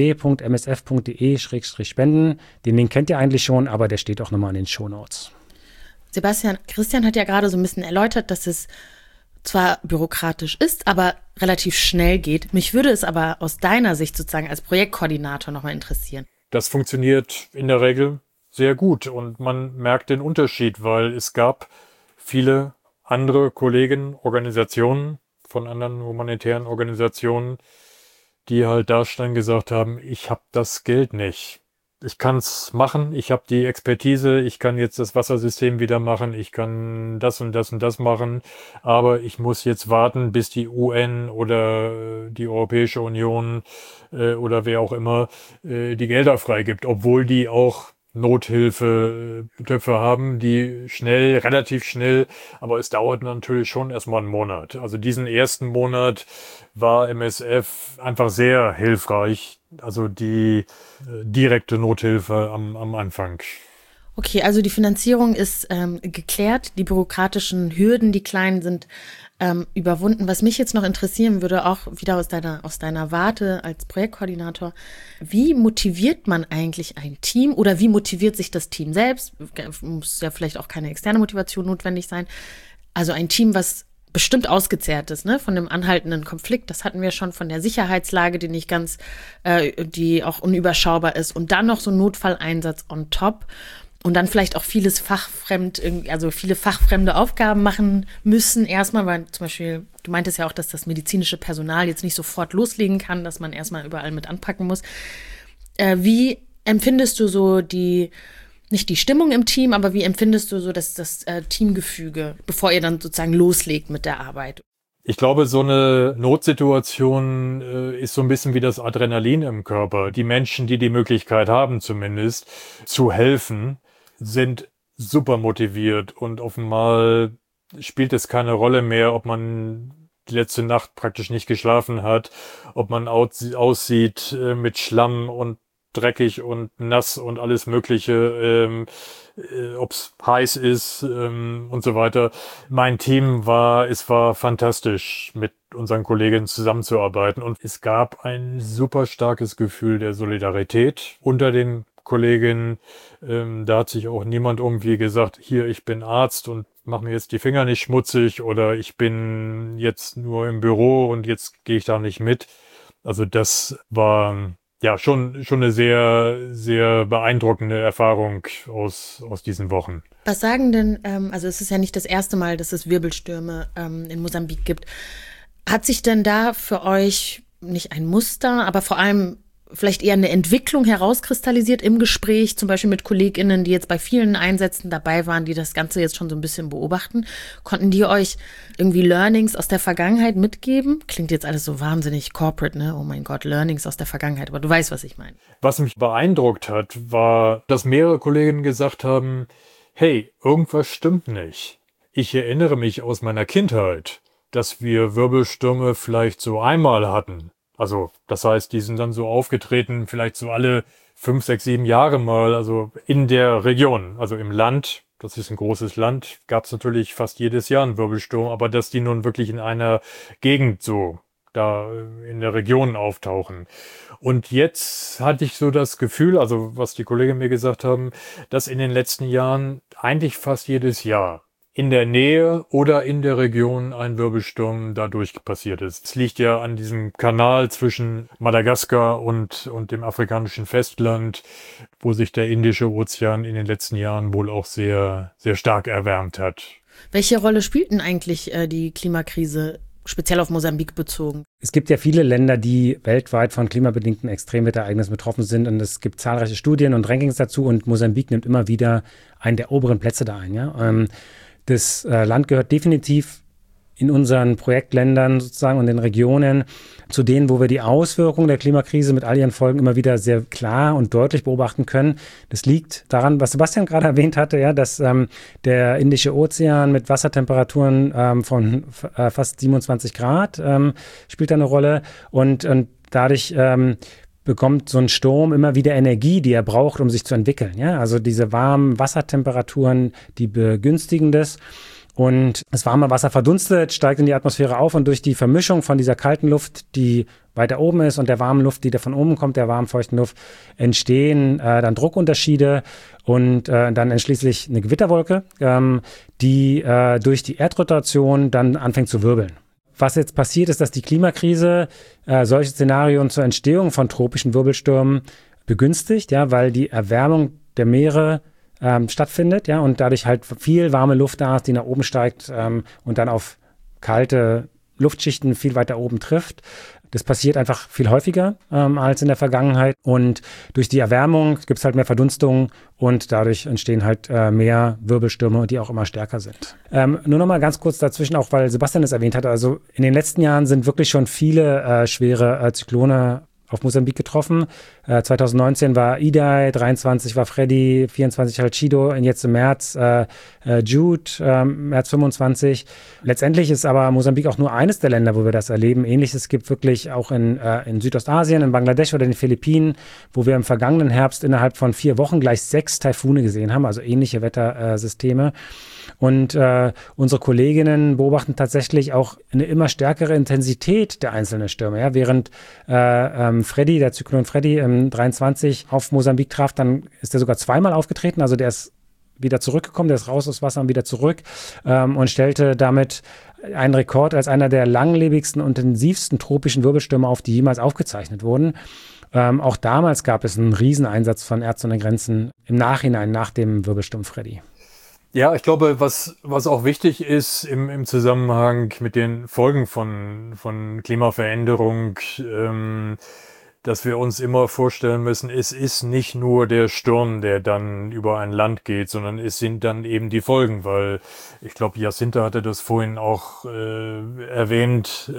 [SPEAKER 3] www.msf.de/spenden. Den Link kennt ihr eigentlich schon, aber der steht auch nochmal in den Shownotes.
[SPEAKER 2] Sebastian, Christian hat ja gerade so ein bisschen erläutert, dass es zwar bürokratisch ist, aber relativ schnell geht. Mich würde es aber aus deiner Sicht sozusagen als Projektkoordinator nochmal interessieren.
[SPEAKER 1] Das funktioniert in der Regel sehr gut und man merkt den Unterschied, weil es gab viele andere Kollegen, Organisationen von anderen humanitären Organisationen, die halt da standen gesagt haben, ich habe das Geld nicht. Ich kann es machen, ich habe die Expertise, ich kann jetzt das Wassersystem wieder machen, ich kann das und das und das machen, aber ich muss jetzt warten, bis die UN oder die Europäische Union oder wer auch immer die Gelder freigibt, obwohl die auch Nothilfetöpfe haben, die relativ schnell, aber es dauert natürlich schon erstmal einen Monat. Also diesen ersten Monat war MSF einfach sehr hilfreich, also die direkte Nothilfe am Anfang.
[SPEAKER 2] Okay, also die Finanzierung ist geklärt, die bürokratischen Hürden, die kleinen, sind überwunden. Was mich jetzt noch interessieren würde, auch wieder aus deiner Warte als Projektkoordinator, wie motiviert man eigentlich ein Team oder wie motiviert sich das Team selbst? Muss ja vielleicht auch keine externe Motivation notwendig sein. Also ein Team, was bestimmt ausgezehrt ist, ne, von dem anhaltenden Konflikt. Das hatten wir schon von der Sicherheitslage, die auch unüberschaubar ist. Und dann noch so ein Notfalleinsatz on top. Und dann vielleicht auch viele fachfremde Aufgaben machen müssen. Erstmal, weil zum Beispiel, du meintest ja auch, dass das medizinische Personal jetzt nicht sofort loslegen kann, dass man erstmal überall mit anpacken muss. Wie empfindest du so nicht die Stimmung im Team, aber wie empfindest du so das Teamgefüge, bevor ihr dann sozusagen loslegt mit der Arbeit?
[SPEAKER 1] Ich glaube, so eine Notsituation ist so ein bisschen wie das Adrenalin im Körper. Die Menschen, die die Möglichkeit haben zumindest, zu helfen, sind super motiviert und offenbar spielt es keine Rolle mehr, ob man die letzte Nacht praktisch nicht geschlafen hat, ob man aussieht mit Schlamm und dreckig und nass und alles Mögliche, ob's heiß ist und so weiter. Mein Team war fantastisch, mit unseren Kollegen zusammenzuarbeiten und es gab ein super starkes Gefühl der Solidarität unter den Kollegen. Da hat sich auch niemand irgendwie gesagt, hier, ich bin Arzt und mach mir jetzt die Finger nicht schmutzig oder ich bin jetzt nur im Büro und jetzt gehe ich da nicht mit. Also das war ja schon eine sehr, sehr beeindruckende Erfahrung aus diesen Wochen.
[SPEAKER 2] Was sagen denn, also es ist ja nicht das erste Mal, dass es Wirbelstürme in Mosambik gibt. Hat sich denn da für euch nicht ein Muster, aber vor allem vielleicht eher eine Entwicklung herauskristallisiert im Gespräch, zum Beispiel mit KollegInnen, die jetzt bei vielen Einsätzen dabei waren, die das Ganze jetzt schon so ein bisschen beobachten? Konnten die euch irgendwie Learnings aus der Vergangenheit mitgeben? Klingt jetzt alles so wahnsinnig corporate, ne? Oh mein Gott, Learnings aus der Vergangenheit, aber du weißt, was ich meine.
[SPEAKER 1] Was mich beeindruckt hat, war, dass mehrere Kolleginnen gesagt haben, hey, irgendwas stimmt nicht. Ich erinnere mich aus meiner Kindheit, dass wir Wirbelstürme vielleicht so einmal hatten. Also das heißt, die sind dann so aufgetreten, vielleicht so alle 5, 6, 7 Jahre mal, also in der Region, also im Land. Das ist ein großes Land, gab es natürlich fast jedes Jahr einen Wirbelsturm, aber dass die nun wirklich in einer Gegend so da in der Region auftauchen. Und jetzt hatte ich so das Gefühl, also was die Kollegen mir gesagt haben, dass in den letzten Jahren eigentlich fast jedes Jahr in der Nähe oder in der Region ein Wirbelsturm dadurch passiert ist. Es liegt ja an diesem Kanal zwischen Madagaskar und dem afrikanischen Festland, wo sich der Indische Ozean in den letzten Jahren wohl auch sehr, sehr stark erwärmt hat.
[SPEAKER 2] Welche Rolle spielt denn eigentlich die Klimakrise, speziell auf Mosambik bezogen?
[SPEAKER 3] Es gibt ja viele Länder, die weltweit von klimabedingten Extremwetterereignissen betroffen sind und es gibt zahlreiche Studien und Rankings dazu und Mosambik nimmt immer wieder einen der oberen Plätze da ein. Ja? Das Land gehört definitiv in unseren Projektländern sozusagen und den Regionen zu denen, wo wir die Auswirkungen der Klimakrise mit all ihren Folgen immer wieder sehr klar und deutlich beobachten können. Das liegt daran, was Sebastian gerade erwähnt hatte, ja, dass der Indische Ozean mit Wassertemperaturen von fast 27 Grad spielt da eine Rolle und dadurch bekommt so ein Sturm immer wieder Energie, die er braucht, um sich zu entwickeln. Ja? Also diese warmen Wassertemperaturen, die begünstigen das. Und das warme Wasser verdunstet, steigt in die Atmosphäre auf und durch die Vermischung von dieser kalten Luft, die weiter oben ist, und der warmen Luft, die da von oben kommt, der warmen, feuchten Luft, entstehen dann Druckunterschiede und dann schließlich eine Gewitterwolke, die durch die Erdrotation dann anfängt zu wirbeln. Was jetzt passiert, ist, dass die Klimakrise solche Szenarien zur Entstehung von tropischen Wirbelstürmen begünstigt, ja, weil die Erwärmung der Meere stattfindet, ja, und dadurch halt viel warme Luft da ist, die nach oben steigt und dann auf kalte Luftschichten viel weiter oben trifft. Das passiert einfach viel häufiger als in der Vergangenheit, und durch die Erwärmung gibt es halt mehr Verdunstung und dadurch entstehen halt mehr Wirbelstürme, die auch immer stärker sind. Nur noch mal ganz kurz dazwischen, auch weil Sebastian es erwähnt hat, also in den letzten Jahren sind wirklich schon viele schwere Zyklone auf Mosambik getroffen. 2019 war Idai, 23 war Freddy, 24 halt Chido, und jetzt im März Jude, März 25. Letztendlich ist aber Mosambik auch nur eines der Länder, wo wir das erleben. Ähnliches gibt wirklich auch in Südostasien, in Bangladesch oder den Philippinen, wo wir im vergangenen Herbst innerhalb von 4 Wochen gleich 6 Taifune gesehen haben, also ähnliche Wettersysteme. Und unsere Kolleginnen beobachten tatsächlich auch eine immer stärkere Intensität der einzelnen Stürme. Ja? Während Freddy, der Zyklon Freddy im 23 auf Mosambik traf, dann ist er sogar zweimal aufgetreten. Also der ist wieder zurückgekommen, der ist raus aus Wasser und wieder zurück und stellte damit einen Rekord als einer der langlebigsten und intensivsten tropischen Wirbelstürme auf, die jemals aufgezeichnet wurden. Auch damals gab es einen Rieseneinsatz von Ärzte ohne Grenzen im Nachhinein, nach dem Wirbelsturm Freddy.
[SPEAKER 1] Ja, ich glaube, was auch wichtig ist im Zusammenhang mit den Folgen von Klimaveränderung, dass wir uns immer vorstellen müssen, es ist nicht nur der Sturm, der dann über ein Land geht, sondern es sind dann eben die Folgen, weil ich glaube, Jacinta hatte das vorhin auch erwähnt.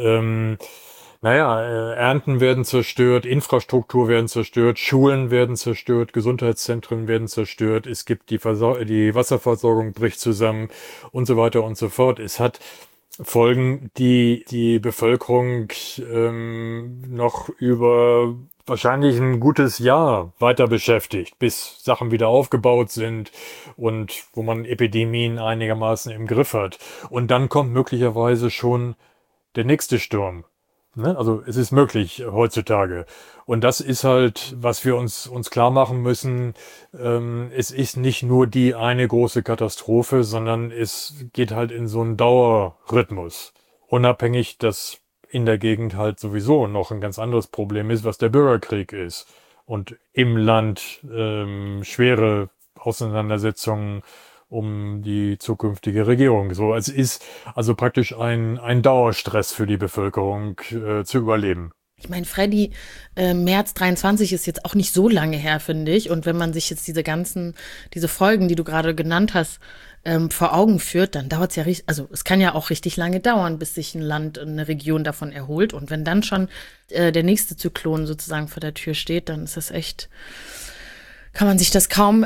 [SPEAKER 1] Ernten werden zerstört, Infrastruktur werden zerstört, Schulen werden zerstört, Gesundheitszentren werden zerstört, es gibt die Wasserversorgung bricht zusammen und so weiter und so fort. Es hat Folgen, die die Bevölkerung noch über wahrscheinlich ein gutes Jahr weiter beschäftigt, bis Sachen wieder aufgebaut sind und wo man Epidemien einigermaßen im Griff hat. Und dann kommt möglicherweise schon der nächste Sturm. Ne? Also es ist möglich heutzutage. Und das ist halt, was wir uns klar machen müssen. Es ist nicht nur die eine große Katastrophe, sondern es geht halt in so einen Dauerrhythmus. Unabhängig, dass in der Gegend halt sowieso noch ein ganz anderes Problem ist, was der Bürgerkrieg ist. Und im Land schwere Auseinandersetzungen um die zukünftige Regierung. So, es ist also praktisch ein Dauerstress für die Bevölkerung zu überleben.
[SPEAKER 2] Ich meine, Freddy, März 23 ist jetzt auch nicht so lange her, finde ich. Und wenn man sich jetzt diese Folgen, die du gerade genannt hast, vor Augen führt, dann dauert es ja richtig, also es kann ja auch richtig lange dauern, bis sich ein Land, eine Region davon erholt. Und wenn dann schon der nächste Zyklon sozusagen vor der Tür steht, dann ist das echt, kann man sich das kaum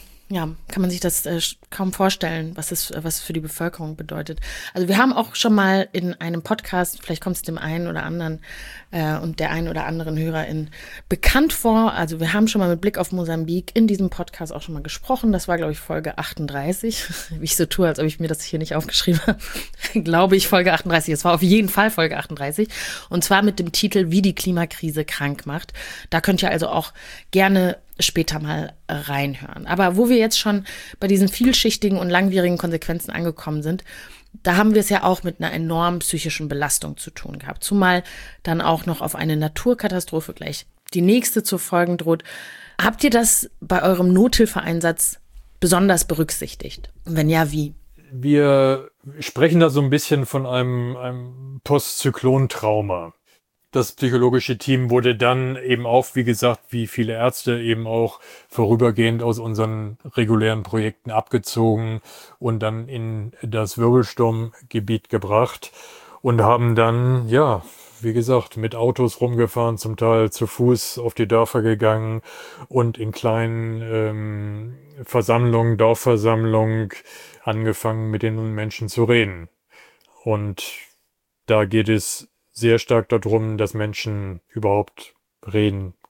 [SPEAKER 2] vorstellen, was es für die Bevölkerung bedeutet. Also wir haben auch schon mal in einem Podcast, vielleicht kommt es dem einen oder anderen und der einen oder anderen Hörerin bekannt vor. Also wir haben schon mal mit Blick auf Mosambik in diesem Podcast auch schon mal gesprochen. Das war, glaube ich, Folge 38. Wie ich so tue, als ob ich mir das hier nicht aufgeschrieben habe. Glaube ich, Folge 38. Es war auf jeden Fall Folge 38. Und zwar mit dem Titel Wie die Klimakrise krank macht. Da könnt ihr also auch gerne später mal reinhören. Aber wo wir jetzt schon bei diesen vielschichtigen und langwierigen Konsequenzen angekommen sind, da haben wir es ja auch mit einer enormen psychischen Belastung zu tun gehabt. Zumal dann auch noch auf eine Naturkatastrophe gleich die nächste zu folgen droht. Habt ihr das bei eurem Nothilfeeinsatz besonders berücksichtigt? Und wenn ja, wie?
[SPEAKER 1] Wir sprechen da so ein bisschen von einem Postzyklon-Trauma. Das psychologische Team wurde dann eben auch, wie gesagt, wie viele Ärzte eben auch vorübergehend aus unseren regulären Projekten abgezogen und dann in das Wirbelsturmgebiet gebracht und haben dann, ja, wie gesagt, mit Autos rumgefahren, zum Teil zu Fuß auf die Dörfer gegangen und in kleinen Versammlungen, Dorfversammlungen angefangen, mit den Menschen zu reden. Und da geht es sehr stark darum, dass Menschen überhaupt reden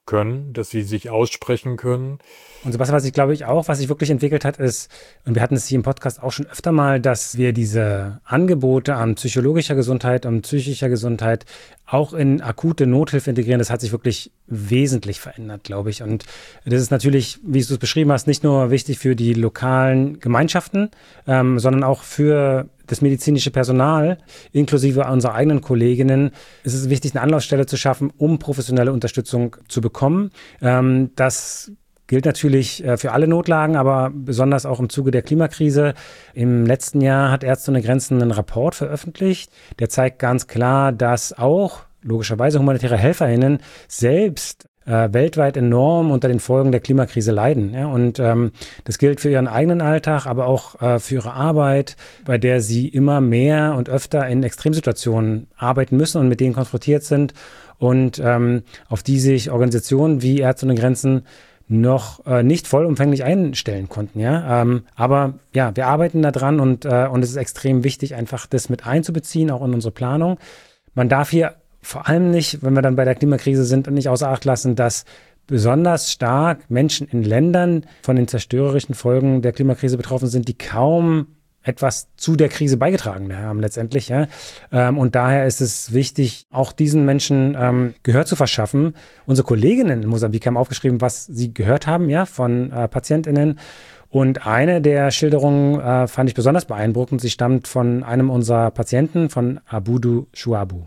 [SPEAKER 1] können, dass sie sich aussprechen können.
[SPEAKER 3] Und Sebastian, was sich wirklich entwickelt hat, ist, und wir hatten es hier im Podcast auch schon öfter mal, dass wir diese Angebote an psychologischer Gesundheit und psychischer Gesundheit auch in akute Nothilfe integrieren. Das hat sich wirklich wesentlich verändert, glaube ich. Und das ist natürlich, wie du es beschrieben hast, nicht nur wichtig für die lokalen Gemeinschaften, sondern auch für das medizinische Personal, inklusive unserer eigenen Kolleginnen. Es ist wichtig, eine Anlaufstelle zu schaffen, um professionelle Unterstützung zu bekommen. Das gilt natürlich für alle Notlagen, aber besonders auch im Zuge der Klimakrise. Im letzten Jahr hat Ärzte ohne Grenzen einen Rapport veröffentlicht, der zeigt ganz klar, dass auch logischerweise humanitäre HelferInnen selbst weltweit enorm unter den Folgen der Klimakrise leiden. Ja? Und das gilt für ihren eigenen Alltag, aber auch für ihre Arbeit, bei der sie immer mehr und öfter in Extremsituationen arbeiten müssen und mit denen konfrontiert sind und auf die sich Organisationen wie Ärzte ohne Grenzen noch nicht vollumfänglich einstellen konnten. Ja? Aber ja, wir arbeiten da dran und es ist extrem wichtig, einfach das mit einzubeziehen, auch in unsere Planung. Man darf hier vor allem nicht, wenn wir dann bei der Klimakrise sind, nicht außer Acht lassen, dass besonders stark Menschen in Ländern von den zerstörerischen Folgen der Klimakrise betroffen sind, die kaum etwas zu der Krise beigetragen haben letztendlich. Ja? Und daher ist es wichtig, auch diesen Menschen Gehör zu verschaffen. Unsere Kolleginnen in Mosambik haben aufgeschrieben, was sie gehört haben, ja, von PatientInnen. Und eine der Schilderungen fand ich besonders beeindruckend. Sie stammt von einem unserer Patienten, von Abudu Shuabu.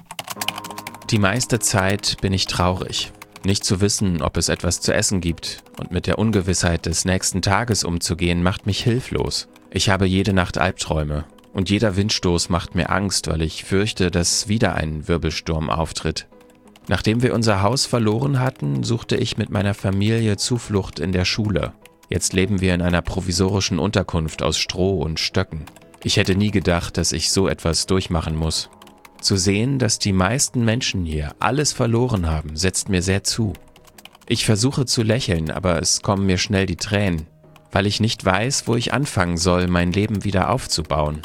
[SPEAKER 4] Die meiste Zeit bin ich traurig. Nicht zu wissen, ob es etwas zu essen gibt und mit der Ungewissheit des nächsten Tages umzugehen, macht mich hilflos. Ich habe jede Nacht Albträume und jeder Windstoß macht mir Angst, weil ich fürchte, dass wieder ein Wirbelsturm auftritt. Nachdem wir unser Haus verloren hatten, suchte ich mit meiner Familie Zuflucht in der Schule. Jetzt leben wir in einer provisorischen Unterkunft aus Stroh und Stöcken. Ich hätte nie gedacht, dass ich so etwas durchmachen muss. Zu sehen, dass die meisten Menschen hier alles verloren haben, setzt mir sehr zu. Ich versuche zu lächeln, aber es kommen mir schnell die Tränen, weil ich nicht weiß, wo ich anfangen soll, mein Leben wieder aufzubauen.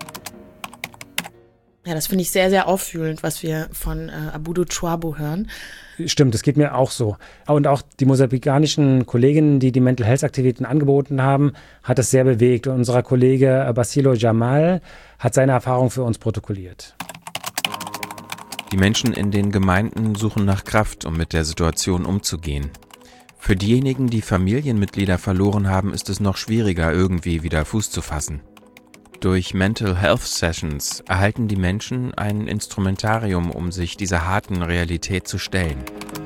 [SPEAKER 2] Ja, das finde ich sehr, sehr auffühlend, was wir von Abudu Shuabu hören.
[SPEAKER 3] Stimmt, das geht mir auch so. Und auch die mosambikanischen Kolleginnen, die Mental Health Aktivitäten angeboten haben, hat es sehr bewegt. Und unser Kollege Basilo Jamal hat seine Erfahrung für uns protokolliert.
[SPEAKER 4] Die Menschen in den Gemeinden suchen nach Kraft, um mit der Situation umzugehen. Für diejenigen, die Familienmitglieder verloren haben, ist es noch schwieriger, irgendwie wieder Fuß zu fassen. Durch Mental Health Sessions erhalten die Menschen ein Instrumentarium, um sich dieser harten Realität zu stellen.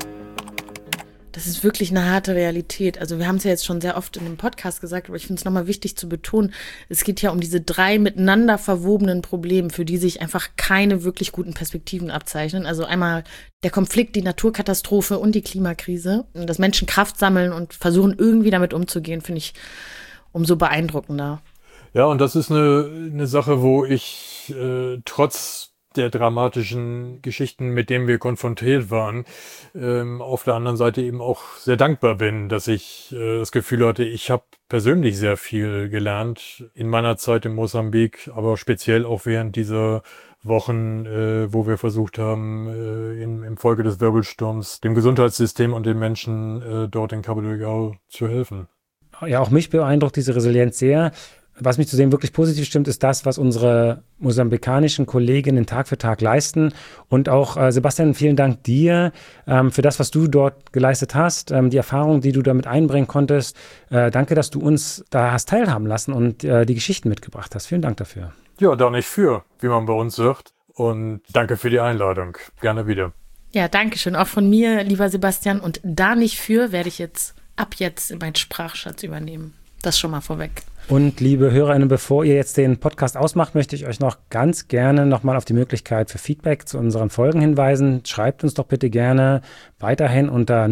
[SPEAKER 2] Das ist wirklich eine harte Realität. Also wir haben es ja jetzt schon sehr oft in dem Podcast gesagt, aber ich finde es nochmal wichtig zu betonen, es geht ja um diese 3 miteinander verwobenen Probleme, für die sich einfach keine wirklich guten Perspektiven abzeichnen. Also einmal der Konflikt, die Naturkatastrophe und die Klimakrise. Und dass Menschen Kraft sammeln und versuchen, irgendwie damit umzugehen, finde ich umso beeindruckender.
[SPEAKER 1] Ja, und das ist eine Sache, wo ich trotz der dramatischen Geschichten, mit denen wir konfrontiert waren, auf der anderen Seite eben auch sehr dankbar bin, dass ich das Gefühl hatte, ich habe persönlich sehr viel gelernt in meiner Zeit in Mosambik, aber speziell auch während dieser Wochen, wo wir versucht haben, im Folge des Wirbelsturms dem Gesundheitssystem und den Menschen dort in Cabo Delgado zu helfen.
[SPEAKER 3] Ja, auch mich beeindruckt diese Resilienz sehr. Was mich zu sehen wirklich positiv stimmt, ist das, was unsere mosambikanischen Kolleginnen Tag für Tag leisten. Und auch, Sebastian, vielen Dank dir für das, was du dort geleistet hast, die Erfahrung, die du damit einbringen konntest. Danke, dass du uns da hast teilhaben lassen und die Geschichten mitgebracht hast. Vielen Dank dafür.
[SPEAKER 1] Ja, da nicht für, wie man bei uns sagt. Und danke für die Einladung. Gerne wieder.
[SPEAKER 2] Ja, danke schön. Auch von mir, lieber Sebastian. Und da nicht für, werde ich ab jetzt meinen Sprachschatz übernehmen. Das schon mal vorweg.
[SPEAKER 3] Und liebe HörerInnen, bevor ihr jetzt den Podcast ausmacht, möchte ich euch noch ganz gerne nochmal auf die Möglichkeit für Feedback zu unseren Folgen hinweisen. Schreibt uns doch bitte gerne weiterhin unter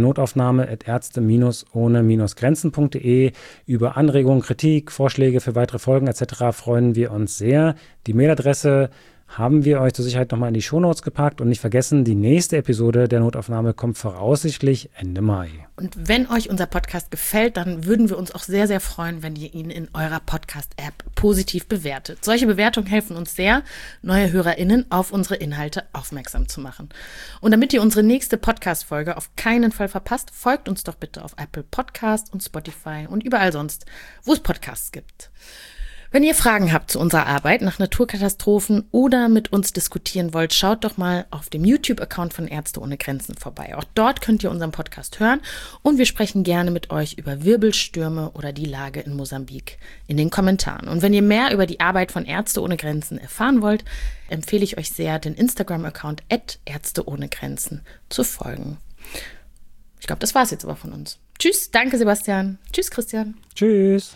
[SPEAKER 3] notaufnahme@ärzte-ohne-grenzen.de. Über Anregungen, Kritik, Vorschläge für weitere Folgen etc. freuen wir uns sehr. Die Mailadresse haben wir euch zur Sicherheit nochmal in die Shownotes gepackt. Und nicht vergessen, die nächste Episode der Notaufnahme kommt voraussichtlich Ende Mai.
[SPEAKER 2] Und wenn euch unser Podcast gefällt, dann würden wir uns auch sehr, sehr freuen, wenn ihr ihn in eurer Podcast-App positiv bewertet. Solche Bewertungen helfen uns sehr, neue HörerInnen auf unsere Inhalte aufmerksam zu machen. Und damit ihr unsere nächste Podcast-Folge auf keinen Fall verpasst, folgt uns doch bitte auf Apple Podcast und Spotify und überall sonst, wo es Podcasts gibt. Wenn ihr Fragen habt zu unserer Arbeit nach Naturkatastrophen oder mit uns diskutieren wollt, schaut doch mal auf dem YouTube-Account von Ärzte ohne Grenzen vorbei. Auch dort könnt ihr unseren Podcast hören und wir sprechen gerne mit euch über Wirbelstürme oder die Lage in Mosambik in den Kommentaren. Und wenn ihr mehr über die Arbeit von Ärzte ohne Grenzen erfahren wollt, empfehle ich euch sehr, den Instagram-Account @ärzteohnegrenzen zu folgen. Ich glaube, das war's jetzt aber von uns. Tschüss, danke Sebastian. Tschüss Christian.
[SPEAKER 3] Tschüss.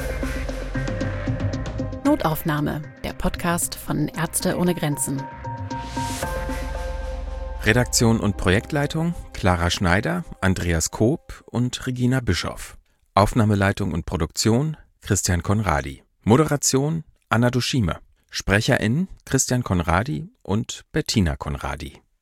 [SPEAKER 6] Notaufnahme, der Podcast von Ärzte ohne Grenzen.
[SPEAKER 4] Redaktion und Projektleitung Clara Schneider, Andreas Koop und Regina Bischoff. Aufnahmeleitung und Produktion Christian Conradi. Moderation Anna Duschime. SprecherInnen Christian Conradi und Bettina Conradi.